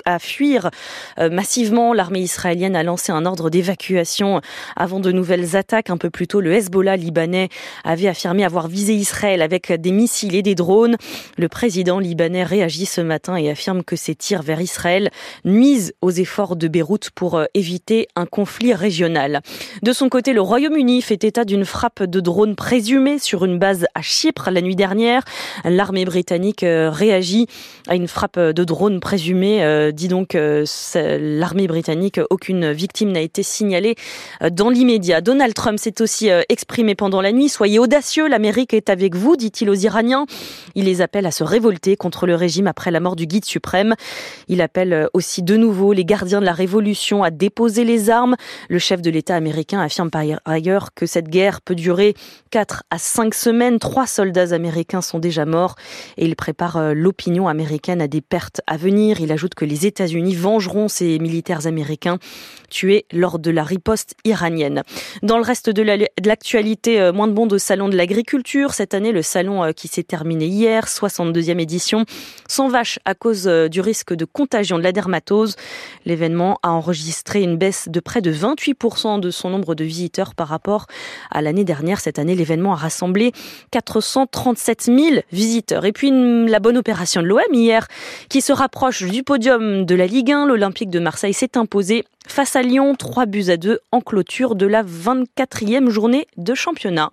à fuir euh, massivement. L'armée israélienne a lancé un ordre d'évacuation avant de nouvelles attaques. Un peu plus tôt, le Hezbollah libanais avait affirmé avoir visé Israël avec des missiles et des drones. Le président libanais réagit ce matin et affirme que ces tirs vers Israël nuisent aux efforts de Beyrouth pour euh, éviter un conflit régional. De son côté, le Royaume-Uni fait état d'une frappe de drone présumée sur une base à Chypre la nuit dernière. L'armée britannique euh, réagit à une frappe de drone présumée. Euh, dit donc euh, l'armée britannique, aucune victime n'a été signalée euh, dans l'immédiat. Donald Trump s'est aussi euh, exprimé pendant la nuit. Soyez audacieux, l'Amérique est avec vous, dit-il aux Iraniens. Il les appelle à se révolter contre le régime après la mort du guide suprême. Il appelle aussi de nouveau les gardiens de la révolution à déposer les armes. Le chef de l'État américain affirme par ailleurs que cette guerre peut durer quatre à cinq semaines. Trois soldats américains sont déjà morts et il prépare l'opinion américaine à des pertes à venir. Il ajoute que les États-Unis vengeront ces militaires américains tués lors de la riposte iranienne. Dans le reste de l'actualité, moins de monde au salon de l'agriculture. Cette année, le salon qui s'est terminé hier, soixante-deuxième édition, sans vache à cause du risque de contagion de la dermatose. L'événement a enregistré une baisse de près de vingt-huit pour cent de son nombre de visiteurs par rapport à l'année dernière. Cette année, l'événement a rassemblé quatre cent trente-sept mille visiteurs. Et puis la bonne opération de l'O M hier, qui se rapproche du podium de la Ligue un. L'Olympique de Marseille s'est imposé face à Lyon, trois buts à deux en clôture de la vingt-quatrième journée de championnat.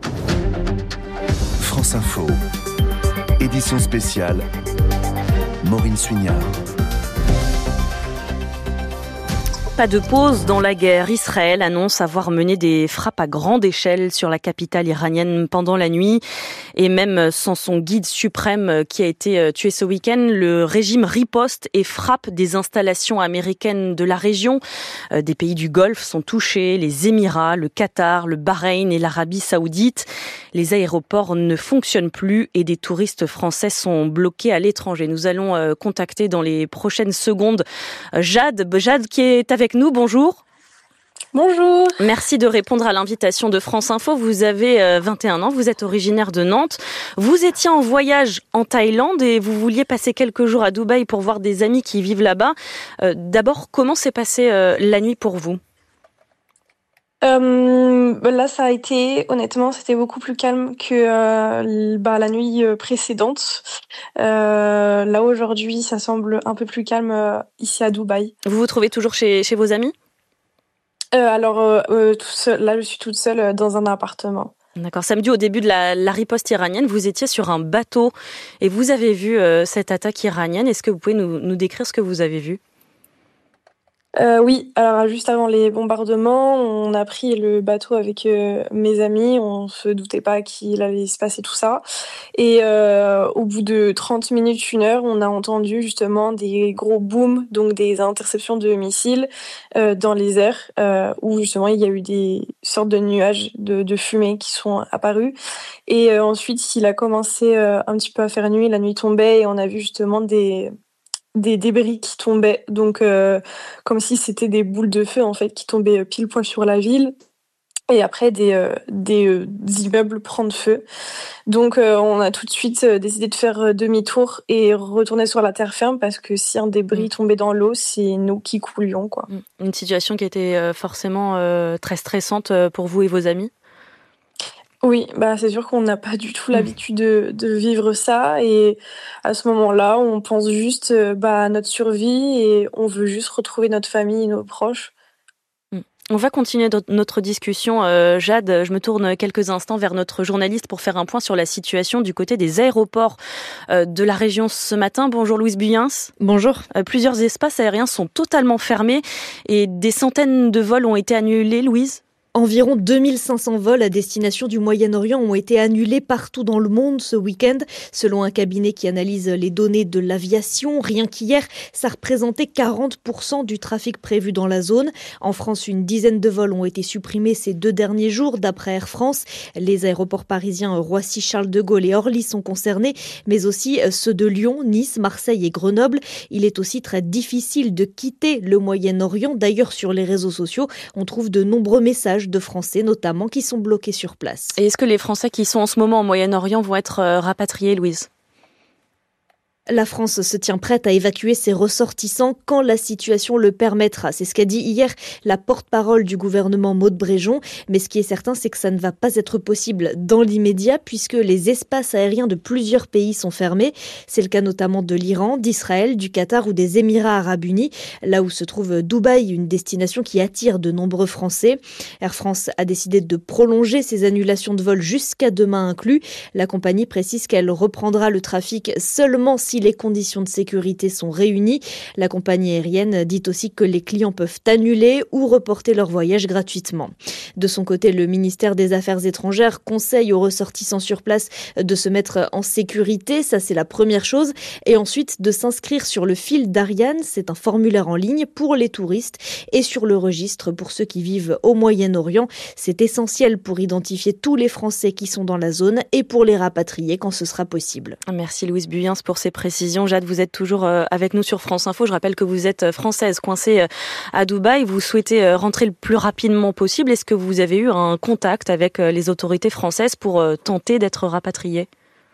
France Info, édition spéciale, Maureen Suignard. Pas de pause dans la guerre. Israël annonce avoir mené des frappes à grande échelle sur la capitale iranienne pendant la nuit. Et même sans son guide suprême qui a été tué ce week-end, le régime riposte et frappe des installations américaines de la région. Des pays du Golfe sont touchés, les Émirats, le Qatar, le Bahreïn et l'Arabie Saoudite. Les aéroports ne fonctionnent plus et des touristes français sont bloqués à l'étranger. Nous allons contacter dans les prochaines secondes Jade, Jade qui est avec nous. Bonjour. Bonjour. Merci de répondre à l'invitation de France Info. Vous avez vingt et un ans, vous êtes originaire de Nantes. Vous étiez en voyage en Thaïlande et vous vouliez passer quelques jours à Dubaï pour voir des amis qui vivent là-bas. Euh, d'abord, comment s'est passée euh, la nuit pour vous ? Euh, là, ça a été, honnêtement, c'était beaucoup plus calme que euh, bah, la nuit précédente. Euh, là, aujourd'hui, ça semble un peu plus calme euh, ici à Dubaï. Vous vous trouvez toujours chez, chez vos amis ? euh, Alors, euh, euh, tout seul, là, je suis toute seule dans un appartement. D'accord. Samedi, au début de la, la riposte iranienne, vous étiez sur un bateau et vous avez vu euh, cette attaque iranienne. Est-ce que vous pouvez nous, nous décrire ce que vous avez vu ? Euh, oui, alors juste avant les bombardements, on a pris le bateau avec euh, mes amis, on se doutait pas qu'il allait se passer tout ça. Et euh, au bout de trente minutes, une heure, on a entendu justement des gros booms, donc des interceptions de missiles euh, dans les airs, euh, où justement il y a eu des sortes de nuages de, de fumée qui sont apparus. Et euh, ensuite, il a commencé euh, un petit peu à faire nuit, la nuit tombait et on a vu justement des... des débris qui tombaient, donc euh, comme si c'était des boules de feu en fait qui tombaient pile poil sur la ville, et après des, euh, des, euh, des immeubles prendre feu. Donc euh, on a tout de suite euh, décidé de faire demi-tour et retourner sur la terre ferme, parce que si un débris mmh. tombait dans l'eau, c'est nous qui coulions, quoi. Une situation qui était euh, forcément euh, très stressante pour vous et vos amis ? Oui, bah c'est sûr qu'on n'a pas du tout l'habitude de, de vivre ça, et à ce moment-là, on pense juste bah, à notre survie et on veut juste retrouver notre famille et nos proches. On va continuer notre discussion. Euh, Jade, je me tourne quelques instants vers notre journaliste pour faire un point sur la situation du côté des aéroports euh, de la région ce matin. Bonjour Louise Buyens. Bonjour. Euh, plusieurs espaces aériens sont totalement fermés et des centaines de vols ont été annulés, Louise ? Environ deux mille cinq cents vols à destination du Moyen-Orient ont été annulés partout dans le monde ce week-end. Selon un cabinet qui analyse les données de l'aviation, rien qu'hier, ça représentait quarante pour cent du trafic prévu dans la zone. En France, une dizaine de vols ont été supprimés ces deux derniers jours, d'après Air France. Les aéroports parisiens Roissy, Charles de Gaulle et Orly sont concernés, mais aussi ceux de Lyon, Nice, Marseille et Grenoble. Il est aussi très difficile de quitter le Moyen-Orient. D'ailleurs, sur les réseaux sociaux, on trouve de nombreux messages de Français notamment qui sont bloqués sur place. Et est-ce que les Français qui sont en ce moment au Moyen-Orient vont être rapatriés, Louise ? La France se tient prête à évacuer ses ressortissants quand la situation le permettra. C'est ce qu'a dit hier la porte-parole du gouvernement Maud Bréjon. Mais ce qui est certain, c'est que ça ne va pas être possible dans l'immédiat puisque les espaces aériens de plusieurs pays sont fermés. C'est le cas notamment de l'Iran, d'Israël, du Qatar ou des Émirats arabes unis, là où se trouve Dubaï, une destination qui attire de nombreux Français. Air France a décidé de prolonger ses annulations de vol jusqu'à demain inclus. La compagnie précise qu'elle reprendra le trafic seulement si les conditions de sécurité sont réunies. La compagnie aérienne dit aussi que les clients peuvent annuler ou reporter leur voyage gratuitement. De son côté, le ministère des Affaires étrangères conseille aux ressortissants sur place de se mettre en sécurité, ça c'est la première chose, et ensuite de s'inscrire sur le fil d'Ariane, c'est un formulaire en ligne pour les touristes, et sur le registre pour ceux qui vivent au Moyen-Orient. C'est essentiel pour identifier tous les Français qui sont dans la zone et pour les rapatrier quand ce sera possible. Merci Louise Buyens pour ces précisions. Jade, vous êtes toujours avec nous sur France Info. Je rappelle que vous êtes française coincée à Dubaï. Vous souhaitez rentrer le plus rapidement possible. Est-ce que vous avez eu un contact avec les autorités françaises pour tenter d'être rapatriée ?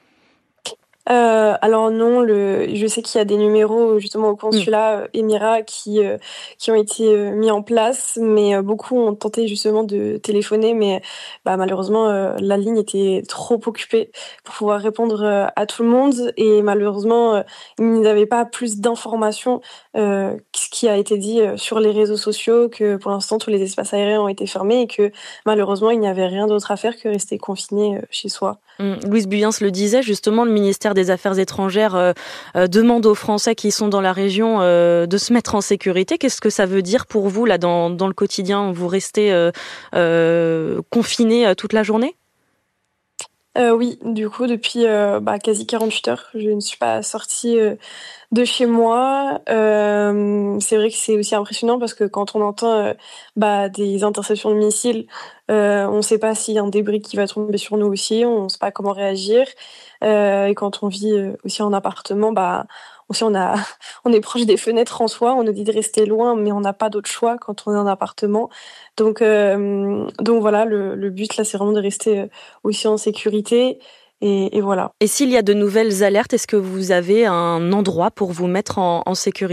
Euh, alors non, le, je sais qu'il y a des numéros justement au consulat euh, Émirats qui euh, qui ont été euh, mis en place, mais euh, beaucoup ont tenté justement de téléphoner, mais bah, malheureusement euh, la ligne était trop occupée pour pouvoir répondre euh, à tout le monde, et malheureusement euh, ils n'avaient pas plus d'informations, euh, ce qui a été dit euh, sur les réseaux sociaux, que pour l'instant tous les espaces aériens ont été fermés et que malheureusement il n'y avait rien d'autre à faire que rester confiné euh, chez soi. Mmh. Louise Buyens le disait justement, le ministère des Affaires étrangères euh, euh, demande aux Français qui sont dans la région euh, de se mettre en sécurité. Qu'est-ce que ça veut dire pour vous là dans, dans le quotidien ? Vous restez euh, euh, confiné euh, toute la journée ? Euh, oui, du coup, depuis euh, bah, quasi quarante-huit heures, je ne suis pas sortie euh, de chez moi. Euh, c'est vrai que c'est aussi impressionnant parce que quand on entend euh, bah, des interceptions de missiles, euh, on ne sait pas s'il y a un débris qui va tomber sur nous aussi, on ne sait pas comment réagir. Euh, et quand on vit euh, aussi en appartement, bah, aussi on, a, on est proche des fenêtres en soi, on nous dit de rester loin, mais on n'a pas d'autre choix quand on est en appartement. Donc, euh, donc voilà, le, le but là, c'est vraiment de rester aussi en sécurité. Et, et voilà. Et s'il y a de nouvelles alertes, est-ce que vous avez un endroit pour vous mettre en, en sécurité ?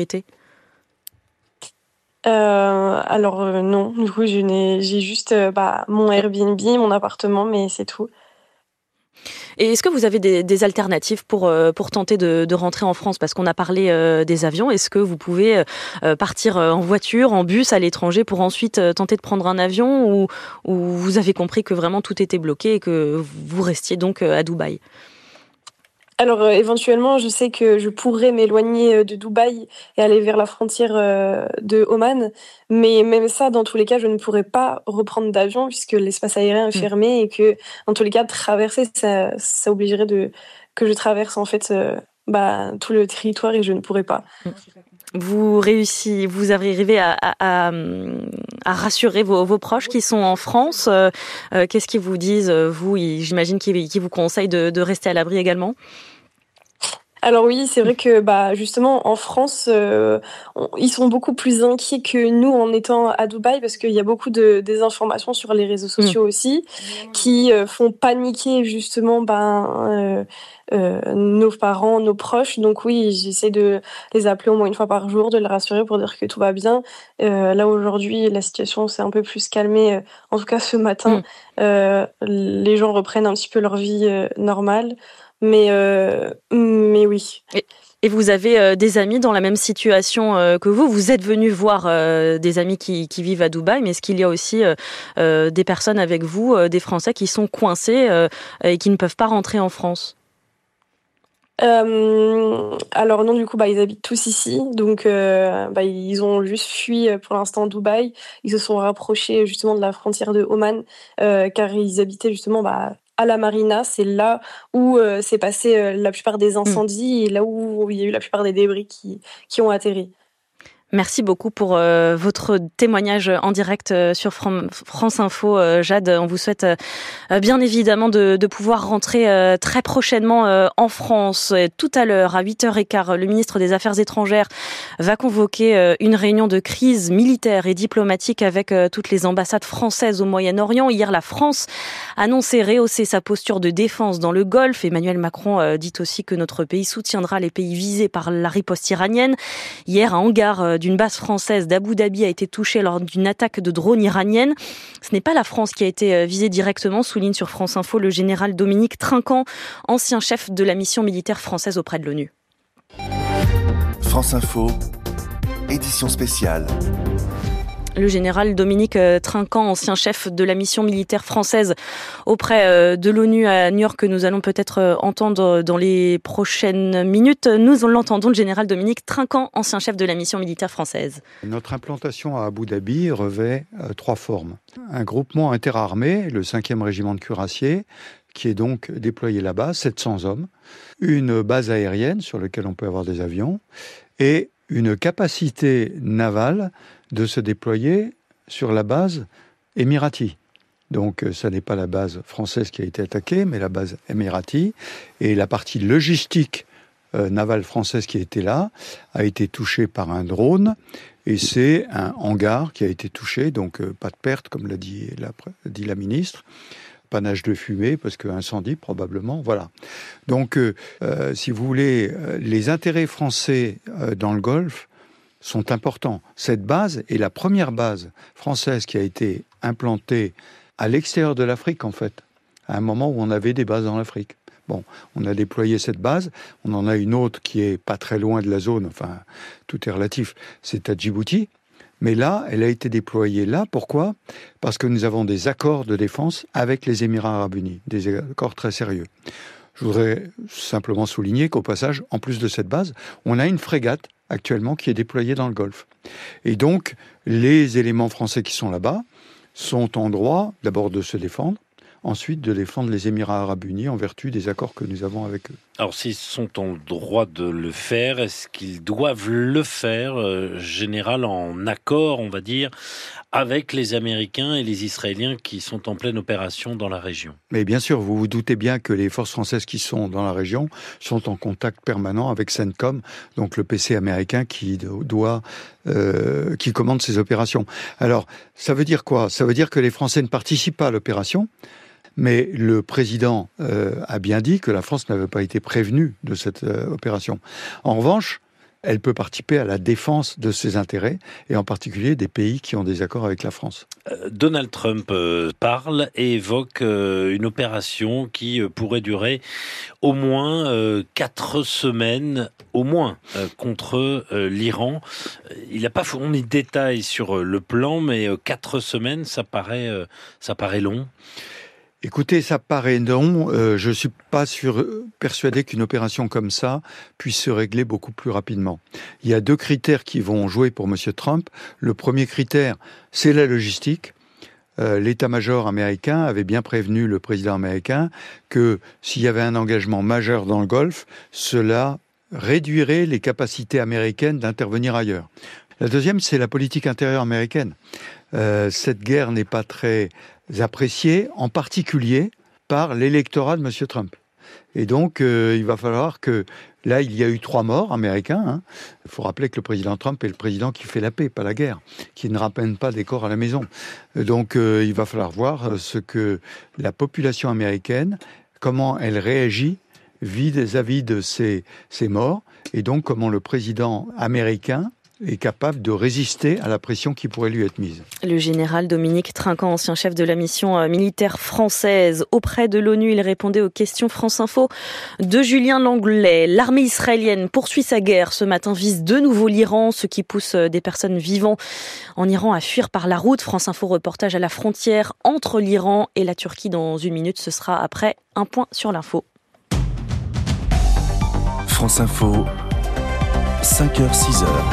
euh, Alors euh, non, du coup, je n'ai, j'ai juste euh, bah, mon Airbnb, mon appartement, mais c'est tout. Et est-ce que vous avez des, des alternatives pour, euh, pour tenter de, de rentrer en France ? Parce qu'on a parlé euh, des avions. Est-ce que vous pouvez euh, partir en voiture, en bus à l'étranger pour ensuite euh, tenter de prendre un avion, ou, ou vous avez compris que vraiment tout était bloqué et que vous restiez donc à Dubaï ? Alors euh, éventuellement, je sais que je pourrais m'éloigner de Dubaï et aller vers la frontière euh, de Oman, mais même ça, dans tous les cas, je ne pourrais pas reprendre d'avion puisque l'espace aérien est fermé, mmh. et que dans tous les cas, traverser, ça, ça obligerait de que je traverse en fait euh, bah, tout le territoire et je ne pourrais pas. Mmh. Vous réussissez, vous arrivez à, à, à, à rassurer vos, vos proches qui sont en France. Euh, qu'est-ce qu'ils vous disent, vous ? J'imagine qu'ils, qu'ils vous conseillent de, de rester à l'abri également ? Alors oui, c'est vrai que bah justement en France, euh, on, ils sont beaucoup plus inquiets que nous en étant à Dubaï parce qu'il y a beaucoup de désinformations sur les réseaux sociaux mmh. aussi, qui euh, font paniquer justement ben euh, euh, nos parents, nos proches. Donc oui, j'essaie de les appeler au moins une fois par jour, de les rassurer pour dire que tout va bien. Euh, là aujourd'hui, la situation s'est un peu plus calmée. Euh, en tout cas ce matin, mmh. euh, les gens reprennent un petit peu leur vie euh, normale. Mais, euh, mais oui. Et, et vous avez euh, des amis dans la même situation euh, que vous. Vous êtes venu voir euh, des amis qui, qui vivent à Dubaï, mais est-ce qu'il y a aussi euh, euh, des personnes avec vous, euh, des Français qui sont coincés euh, et qui ne peuvent pas rentrer en France ? Euh, alors non, du coup, bah, ils habitent tous ici. Donc, euh, bah, ils ont juste fui pour l'instant Dubaï. Ils se sont rapprochés justement de la frontière de Oman, euh, car ils habitaient justement... Bah, à la Marina, c'est là où euh, s'est passé euh, la plupart des incendies mmh. et là où il y a eu la plupart des débris qui, qui ont atterri. Merci beaucoup pour euh, votre témoignage en direct euh, sur Fran- France Info, euh, Jade. On vous souhaite euh, bien évidemment de, de pouvoir rentrer euh, très prochainement euh, en France. Et tout à l'heure, à huit heures quinze, le ministre des Affaires étrangères va convoquer euh, une réunion de crise militaire et diplomatique avec euh, toutes les ambassades françaises au Moyen-Orient. Hier, la France a annoncé rehausser sa posture de défense dans le Golfe. Emmanuel Macron euh, dit aussi que notre pays soutiendra les pays visés par la riposte iranienne. Hier, un hangar euh, d'une base française d'Abu Dhabi a été touchée lors d'une attaque de drone iranienne. Ce n'est pas la France qui a été visée directement, souligne sur France Info le général Dominique Trinquant, ancien chef de la mission militaire française auprès de l'ONU. France Info, édition spéciale. Le général Dominique Trinquant, ancien chef de la mission militaire française auprès de l'ONU à New York, que nous allons peut-être entendre dans les prochaines minutes. Nous l'entendons, le général Dominique Trinquant, ancien chef de la mission militaire française. Notre implantation à Abu Dhabi revêt euh, trois formes. Un groupement interarmé, le cinquième régiment de cuirassiers, qui est donc déployé là-bas, sept cents hommes. Une base aérienne sur laquelle on peut avoir des avions et une capacité navale de se déployer sur la base émirati. Donc ça n'est pas la base française qui a été attaquée, mais la base émirati. Et la partie logistique euh, navale française qui était là a été touchée par un drone. Et c'est un hangar qui a été touché, donc euh, pas de perte, comme l'a dit la, dit la ministre. Panache de fumée, parce que incendie probablement, voilà. Donc, euh, euh, si vous voulez, euh, les intérêts français euh, dans le Golfe sont importants. Cette base est la première base française qui a été implantée à l'extérieur de l'Afrique, en fait, à un moment où on avait des bases dans l'Afrique. Bon, on a déployé cette base, on en a une autre qui est pas très loin de la zone, enfin, tout est relatif, c'est à Djibouti. Mais là, elle a été déployée là. Pourquoi ? Parce que nous avons des accords de défense avec les Émirats arabes unis, des accords très sérieux. Je voudrais simplement souligner qu'au passage, en plus de cette base, on a une frégate actuellement qui est déployée dans le Golfe. Et donc, les éléments français qui sont là-bas sont en droit d'abord de se défendre, ensuite de défendre les Émirats arabes unis en vertu des accords que nous avons avec eux. Alors s'ils sont en droit de le faire, est-ce qu'ils doivent le faire, euh, général, en accord, on va dire, avec les Américains et les Israéliens qui sont en pleine opération dans la région ? Mais bien sûr, vous vous doutez bien que les forces françaises qui sont dans la région sont en contact permanent avec CENTCOM, donc le P C américain qui doit, euh, qui commande ces opérations. Alors, ça veut dire quoi ? Ça veut dire que les Français ne participent pas à l'opération. Mais le président euh, a bien dit que la France n'avait pas été prévenue de cette euh, opération. En revanche, elle peut participer à la défense de ses intérêts, et en particulier des pays qui ont des accords avec la France. Euh, Donald Trump euh, parle et évoque euh, une opération qui euh, pourrait durer au moins euh, quatre semaines, au moins, euh, contre euh, l'Iran. Il n'a pas fourni de détails sur euh, le plan, mais euh, quatre semaines, ça paraît, euh, ça paraît long. Écoutez, ça paraît non. Euh, je suis pas sûr, persuadé qu'une opération comme ça puisse se régler beaucoup plus rapidement. Il y a deux critères qui vont jouer pour Monsieur Trump. Le premier critère, c'est la logistique. Euh, l'état-major américain avait bien prévenu le président américain que s'il y avait un engagement majeur dans le Golfe, cela réduirait les capacités américaines d'intervenir ailleurs. La deuxième, c'est la politique intérieure américaine. Euh, cette guerre n'est pas très appréciée, en particulier par l'électorat de M. Trump. Et donc, euh, il va falloir que... Là, il y a eu trois morts américains. Hein. Il faut rappeler que le président Trump est le président qui fait la paix, pas la guerre, qui ne ramène pas des corps à la maison. Donc, euh, il va falloir voir ce que la population américaine, comment elle réagit vis-à-vis de ces, ces morts, et donc comment le président américain est capable de résister à la pression qui pourrait lui être mise. Le général Dominique Trinquant, ancien chef de la mission militaire française auprès de l'ONU, il répondait aux questions France Info de Julien Langlais. L'armée israélienne poursuit sa guerre. Ce matin vise de nouveau l'Iran, ce qui pousse des personnes vivant en Iran à fuir par la route. France Info reportage à la frontière entre l'Iran et la Turquie dans une minute. Ce sera après un point sur l'info. France Info, cinq heures six heures.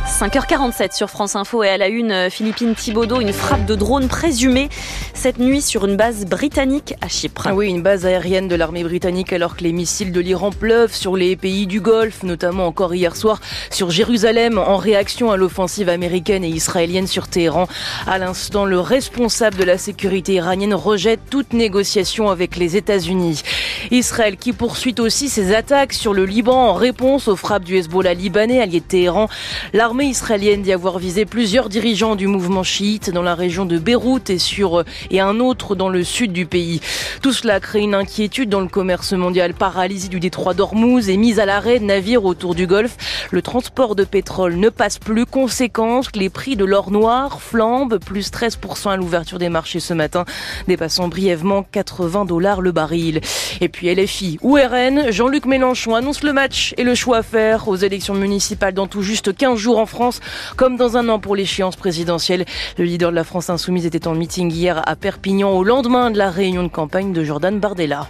cinq heures quarante-sept sur France Info et à la une, Philippine Thibaudot, une frappe de drone présumée cette nuit sur une base britannique à Chypre. Oui, une base aérienne de l'armée britannique alors que les missiles de l'Iran pleuvent sur les pays du Golfe, notamment encore hier soir sur Jérusalem en réaction à l'offensive américaine et israélienne sur Téhéran. À l'instant, le responsable de la sécurité iranienne rejette toute négociation avec les États-Unis. Israël qui poursuit aussi ses attaques sur le Liban en réponse aux frappes du Hezbollah libanais allié de Téhéran. L'armée israélienne dit avoir visé plusieurs dirigeants du mouvement chiite dans la région de Beyrouth et, sur, et un autre dans le sud du pays. Tout cela crée une inquiétude dans le commerce mondial. Paralysie du détroit d'Ormuz et mise à l'arrêt de navires autour du Golfe. Le transport de pétrole ne passe plus. Conséquence, les prix de l'or noir flambent, plus treize pour cent à l'ouverture des marchés ce matin, dépassant brièvement quatre-vingts dollars le baril. Et puis L F I ou R N, Jean-Luc Mélenchon annonce le match et le choix à faire aux élections municipales dans tout juste quinze jours en France, comme dans un an pour l'échéance présidentielle. Le leader de la France Insoumise était en meeting hier à Perpignan au lendemain de la réunion de campagne de Jordan Bardella.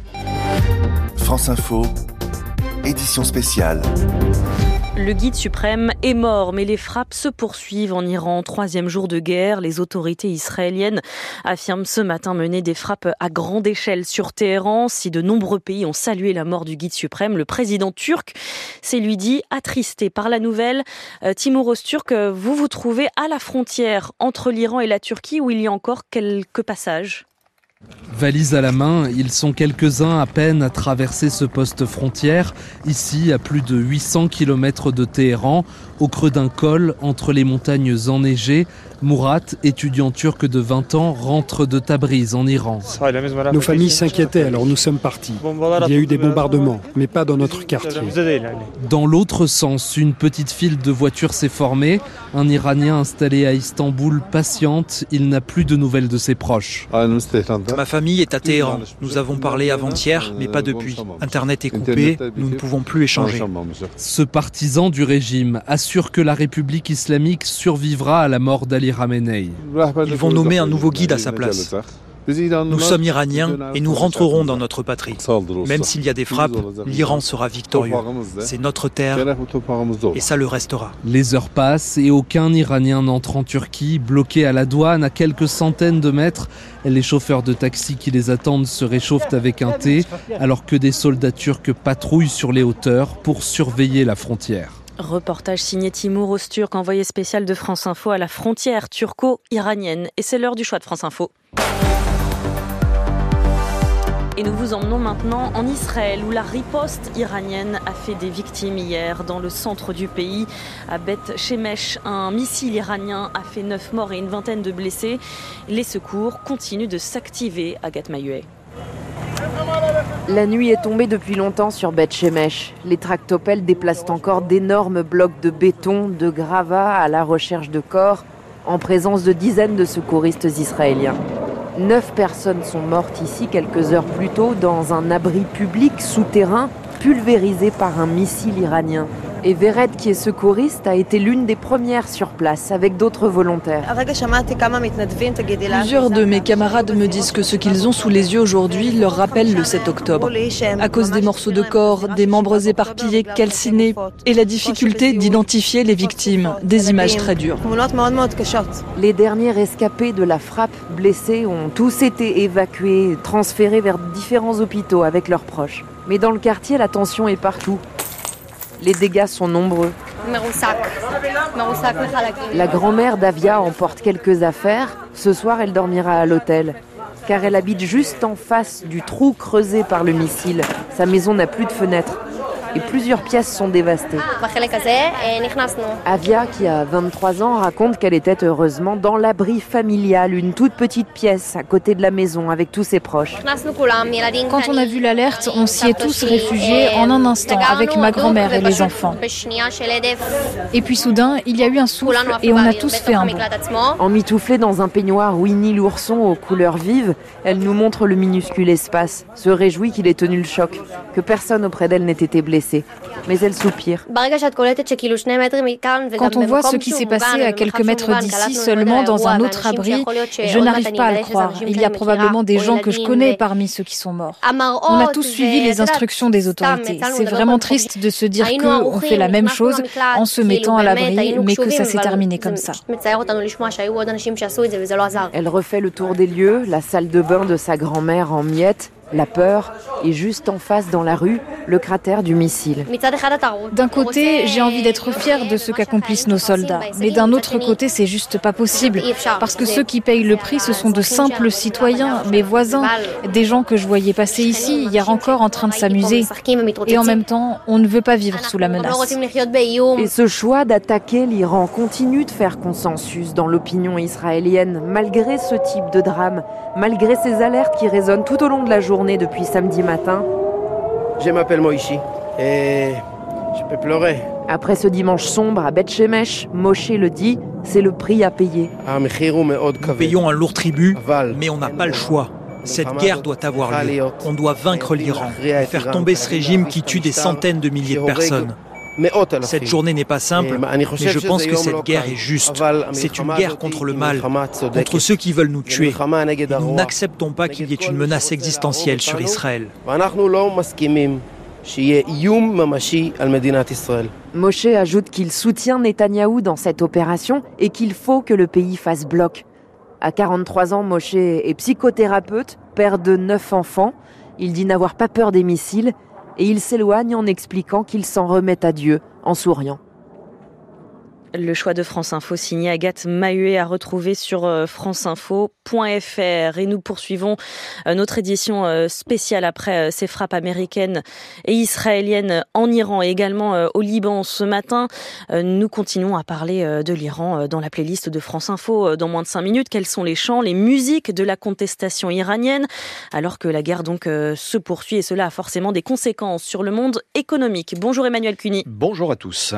France Info, édition spéciale. Le guide suprême est mort, mais les frappes se poursuivent en Iran. Troisième jour de guerre, les autorités israéliennes affirment ce matin mener des frappes à grande échelle sur Téhéran. Si de nombreux pays ont salué la mort du guide suprême, le président turc s'est lui dit attristé par la nouvelle. Euh, Timur Öztürk, vous vous trouvez à la frontière entre l'Iran et la Turquie où il y a encore quelques passages. Valise à la main, ils sont quelques-uns à peine à traverser ce poste frontière, ici à plus de huit cents kilomètres de Téhéran, au creux d'un col entre les montagnes enneigées. Murat, étudiant turc de vingt ans, rentre de Tabriz en Iran. Nos familles s'inquiétaient, alors nous sommes partis. Il y a eu des bombardements, mais pas dans notre quartier. Dans l'autre sens, une petite file de voitures s'est formée. Un Iranien installé à Istanbul patiente, il n'a plus de nouvelles de ses proches. Ma famille est à Téhéran. Nous avons parlé avant-hier, mais pas depuis. Internet est coupé, nous ne pouvons plus échanger. Ce partisan du régime assure que la République islamique survivra à la mort d'Ali Khamenei. Ils vont nommer un nouveau guide à sa place. Nous sommes iraniens et nous rentrerons dans notre patrie. Même s'il y a des frappes, l'Iran sera victorieux. C'est notre terre et ça le restera. Les heures passent et aucun Iranien n'entre en Turquie. Bloqué à la douane à quelques centaines de mètres, les chauffeurs de taxi qui les attendent se réchauffent avec un thé alors que des soldats turcs patrouillent sur les hauteurs pour surveiller la frontière. Reportage signé Timur Öztürk, envoyé spécial de France Info à la frontière turco-iranienne. Et c'est l'heure du choix de France Info. Et nous vous emmenons maintenant en Israël où la riposte iranienne a fait des victimes hier dans le centre du pays. À Beth Shemesh, un missile iranien a fait neuf morts et une vingtaine de blessés. Les secours continuent de s'activer. Agathe Mailluet. La nuit est tombée depuis longtemps sur Beth Shemesh. Les tractopelles déplacent encore d'énormes blocs de béton, de gravats à la recherche de corps, en présence de dizaines de secouristes israéliens. Neuf personnes sont mortes ici quelques heures plus tôt dans un abri public souterrain pulvérisé par un missile iranien. Et Vered, qui est secouriste, a été l'une des premières sur place avec d'autres volontaires. Plusieurs de mes camarades me disent que ce qu'ils ont sous les yeux aujourd'hui leur rappelle le sept octobre. À cause des morceaux de corps, des membres éparpillés, calcinés et la difficulté d'identifier les victimes. Des images très dures. Les derniers rescapés de la frappe, blessés, ont tous été évacués, transférés vers différents hôpitaux avec leurs proches. Mais dans le quartier, la tension est partout. Les dégâts sont nombreux. La grand-mère d'Avia emporte quelques affaires. Ce soir, elle dormira à l'hôtel, car elle habite juste en face du trou creusé par le missile. Sa maison n'a plus de fenêtres et plusieurs pièces sont dévastées. Avia, qui a vingt-trois ans, raconte qu'elle était heureusement dans l'abri familial, une toute petite pièce à côté de la maison avec tous ses proches. Quand on a vu l'alerte, on s'y est tous réfugiés en un instant avec ma grand-mère et les enfants. Et puis soudain, il y a eu un souffle et on a tous fait un bond. Emmitouflée dans un peignoir Winnie l'ourson aux couleurs vives, elle nous montre le minuscule espace, se réjouit qu'il ait tenu le choc, que personne auprès d'elle n'ait été blessé. blessés. Mais elle soupire. Quand on voit ce qui s'est passé à quelques mètres d'ici, seulement dans un autre abri, je n'arrive pas à le croire. Il y a probablement des gens que je connais parmi ceux qui sont morts. On a tous suivi les instructions des autorités. C'est vraiment triste de se dire qu'on fait la même chose en se mettant à l'abri, mais que ça s'est terminé comme ça. Elle refait le tour des lieux, la salle de bain de sa grand-mère en miettes, la peur, et juste en face dans la rue, le cratère du missile. D'un côté, j'ai envie d'être fière de ce qu'accomplissent nos soldats, mais d'un autre côté, c'est juste pas possible, parce que ceux qui payent le prix, ce sont de simples citoyens, mes voisins, des gens que je voyais passer ici hier encore en train de s'amuser. Et en même temps, on ne veut pas vivre sous la menace. Et ce choix d'attaquer l'Iran continue de faire consensus dans l'opinion israélienne, malgré ce type de drame, malgré ces alertes qui résonnent tout au long de la journée depuis samedi matin. Je m'appelle Moïse et je peux pleurer. Après ce dimanche sombre à Beth Shemesh, Moshe le dit, c'est le prix à payer. Nous payons un lourd tribut, mais on n'a pas le choix. Cette guerre doit avoir lieu. On doit vaincre l'Iran et faire tomber ce régime qui tue des centaines de milliers de personnes. Cette journée n'est pas simple, mais je pense que cette guerre est juste. C'est une guerre contre le mal, contre ceux qui veulent nous tuer. Et nous n'acceptons pas qu'il y ait une menace existentielle sur Israël. Moshe ajoute qu'il soutient Netanyahou dans cette opération et qu'il faut que le pays fasse bloc. À quarante-trois ans, Moshe est psychothérapeute, père de neuf enfants. Il dit n'avoir pas peur des missiles. Et il s'éloigne en expliquant qu'il s'en remet à Dieu en souriant. Le choix de France Info signé Agathe Mahuet à retrouver sur franceinfo point f r. Et nous poursuivons notre édition spéciale après ces frappes américaines et israéliennes en Iran et également au Liban ce matin. Nous continuons à parler de l'Iran dans la playlist de France Info dans moins de cinq minutes. Quels sont les chants, les musiques de la contestation iranienne alors que la guerre donc se poursuit et cela a forcément des conséquences sur le monde économique. Bonjour Emmanuel Cuny. Bonjour à tous.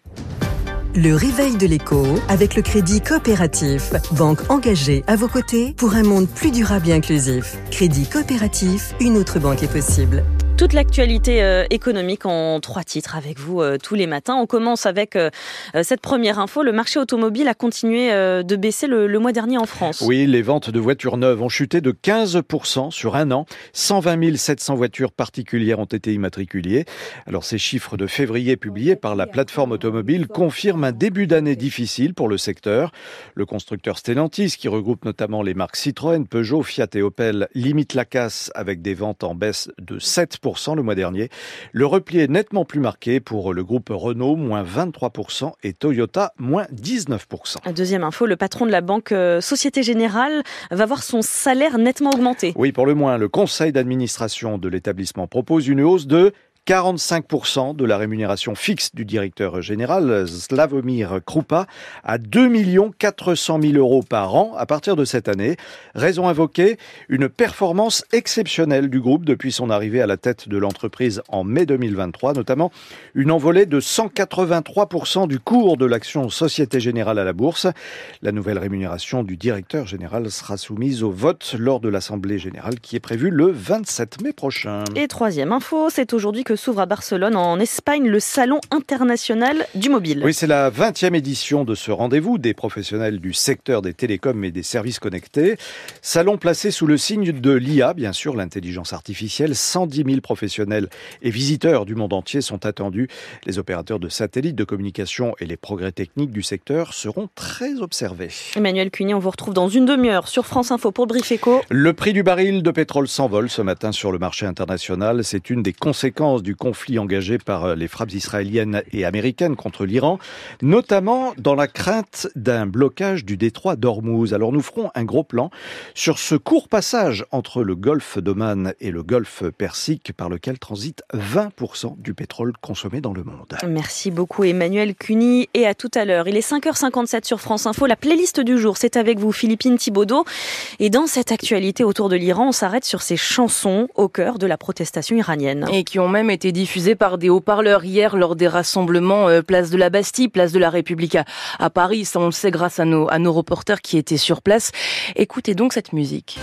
Le réveil de l'écho avec le Crédit Coopératif. Banque engagée à vos côtés pour un monde plus durable et inclusif. Crédit Coopératif, une autre banque est possible. Toute l'actualité euh, économique en trois titres avec vous euh, tous les matins. On commence avec euh, cette première info. Le marché automobile a continué euh, de baisser le, le mois dernier en France. Oui, les ventes de voitures neuves ont chuté de quinze pour cent sur un an. cent vingt mille sept cents voitures particulières ont été immatriculées. Alors ces chiffres de février publiés par la plateforme automobile confirment un début d'année difficile pour le secteur. Le constructeur Stellantis, qui regroupe notamment les marques Citroën, Peugeot, Fiat et Opel, limite la casse avec des ventes en baisse de sept pour cent le mois dernier. Le repli est nettement plus marqué pour le groupe Renault, moins vingt-trois pour cent, et Toyota, moins dix-neuf pour cent. Deuxième info, le patron de la banque Société Générale va voir son salaire nettement augmenter. Oui, pour le moins, le conseil d'administration de l'établissement propose une hausse de quarante-cinq pour cent de la rémunération fixe du directeur général, Slavomir Krupa, à deux millions quatre cent mille euros par an à partir de cette année. Raison invoquée, une performance exceptionnelle du groupe depuis son arrivée à la tête de l'entreprise en mai deux mille vingt-trois, notamment une envolée de cent quatre-vingt-trois pour cent du cours de l'action Société Générale à la bourse. La nouvelle rémunération du directeur général sera soumise au vote lors de l'Assemblée générale qui est prévue le vingt-sept mai prochain. Et troisième info, c'est aujourd'hui que s'ouvre à Barcelone, en Espagne, le Salon international du mobile. Oui, c'est la vingtième édition de ce rendez-vous des professionnels du secteur des télécoms et des services connectés. Salon placé sous le signe de l'I A, bien sûr, l'intelligence artificielle. cent dix mille professionnels et visiteurs du monde entier sont attendus. Les opérateurs de satellites de communication et les progrès techniques du secteur seront très observés. Emmanuel Cuny, on vous retrouve dans une demi-heure sur France Info pour le Brief Éco. Le prix du baril de pétrole s'envole ce matin sur le marché international. C'est une des conséquences du conflit engagé par les frappes israéliennes et américaines contre l'Iran, notamment dans la crainte d'un blocage du détroit d'Ormuz. Alors nous ferons un gros plan sur ce court passage entre le golfe d'Oman et le golfe Persique par lequel transite vingt pour cent du pétrole consommé dans le monde. Merci beaucoup Emmanuel Cuny et à tout à l'heure. Il est cinq heures cinquante-sept sur France Info. La playlist du jour, c'est avec vous Philippine Thibaudot. Et dans cette actualité autour de l'Iran, on s'arrête sur ces chansons au cœur de la protestation iranienne. Et qui ont même été diffusées par des haut-parleurs hier lors des rassemblements euh, place de la Bastille, place de la République à, à Paris. Ça, on le sait grâce à nos, à nos reporters qui étaient sur place. Écoutez donc cette musique.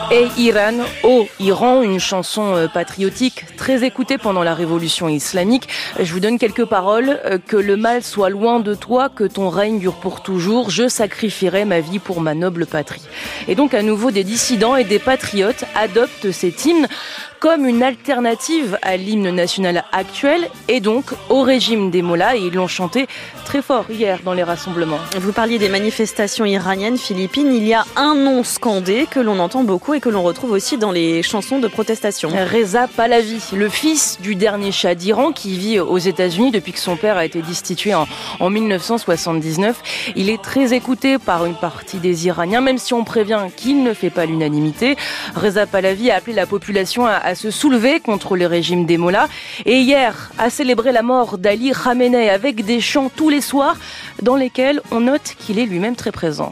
Et Iran, oh Iran, une chanson patriotique très écoutée pendant la révolution islamique. Je vous donne quelques paroles. Que le mal soit loin de toi, que ton règne dure pour toujours. Je sacrifierai ma vie pour ma noble patrie. Et donc à nouveau des dissidents et des patriotes adoptent cet hymne comme une alternative à l'hymne national actuel et donc au régime des mollahs, et ils l'ont chanté très fort hier dans les rassemblements. Vous parliez des manifestations iraniennes, Philippines, il y a un nom scandé que l'on entend beaucoup et que l'on retrouve aussi dans les chansons de protestation. Reza Pahlavi, le fils du dernier shah d'Iran qui vit aux États-Unis depuis que son père a été destitué en, en mille neuf cent soixante-dix-neuf. Il est très écouté par une partie des Iraniens, même si on prévient qu'il ne fait pas l'unanimité. Reza Pahlavi a appelé la population à à se soulever contre le régime des mollahs et hier a célébré la mort d'Ali Khamenei avec des chants tous les soirs dans lesquels on note qu'il est lui-même très présent.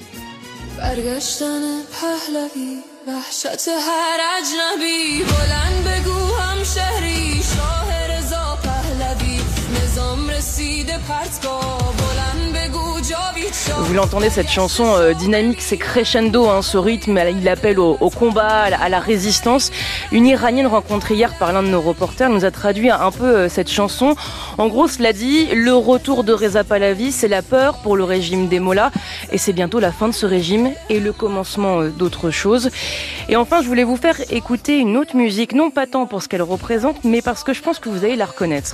Vous l'entendez, cette chanson euh, dynamique, c'est crescendo, hein, ce rythme, il appelle au, au combat, à la, à la résistance. Une Iranienne rencontrée hier par l'un de nos reporters nous a traduit un peu euh, cette chanson. En gros, cela dit, le retour de Reza Pahlavi, c'est la peur pour le régime des mollahs, et c'est bientôt la fin de ce régime et le commencement euh, d'autres choses. Et enfin, je voulais vous faire écouter une autre musique, non pas tant pour ce qu'elle représente, mais parce que je pense que vous allez la reconnaître.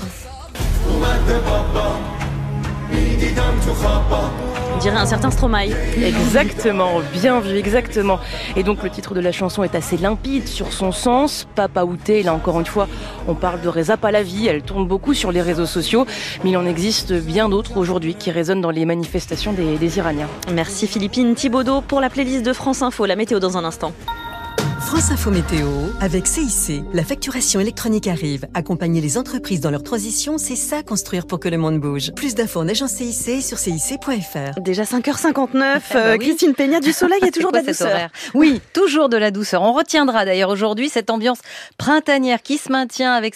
On dirait un certain Stromae. Exactement, bien vu, exactement. Et donc le titre de la chanson est assez limpide sur son sens. Papa Outé, là encore une fois, on parle de Reza Pahlavi. Elle tourne beaucoup sur les réseaux sociaux, mais il en existe bien d'autres aujourd'hui qui résonnent dans les manifestations des, des Iraniens. Merci Philippine Thibaudot pour la playlist de France Info. La météo dans un instant. France Info Météo, avec C I C, la facturation électronique arrive. Accompagner les entreprises dans leur transition, c'est ça construire pour que le monde bouge. Plus d'infos en agence C I C sur C I C point F R. Déjà cinq heures cinquante-neuf, bah oui. Christine Peña, du soleil et toujours de la douceur. Oui, toujours de la douceur. On retiendra d'ailleurs aujourd'hui cette ambiance printanière qui se maintient avec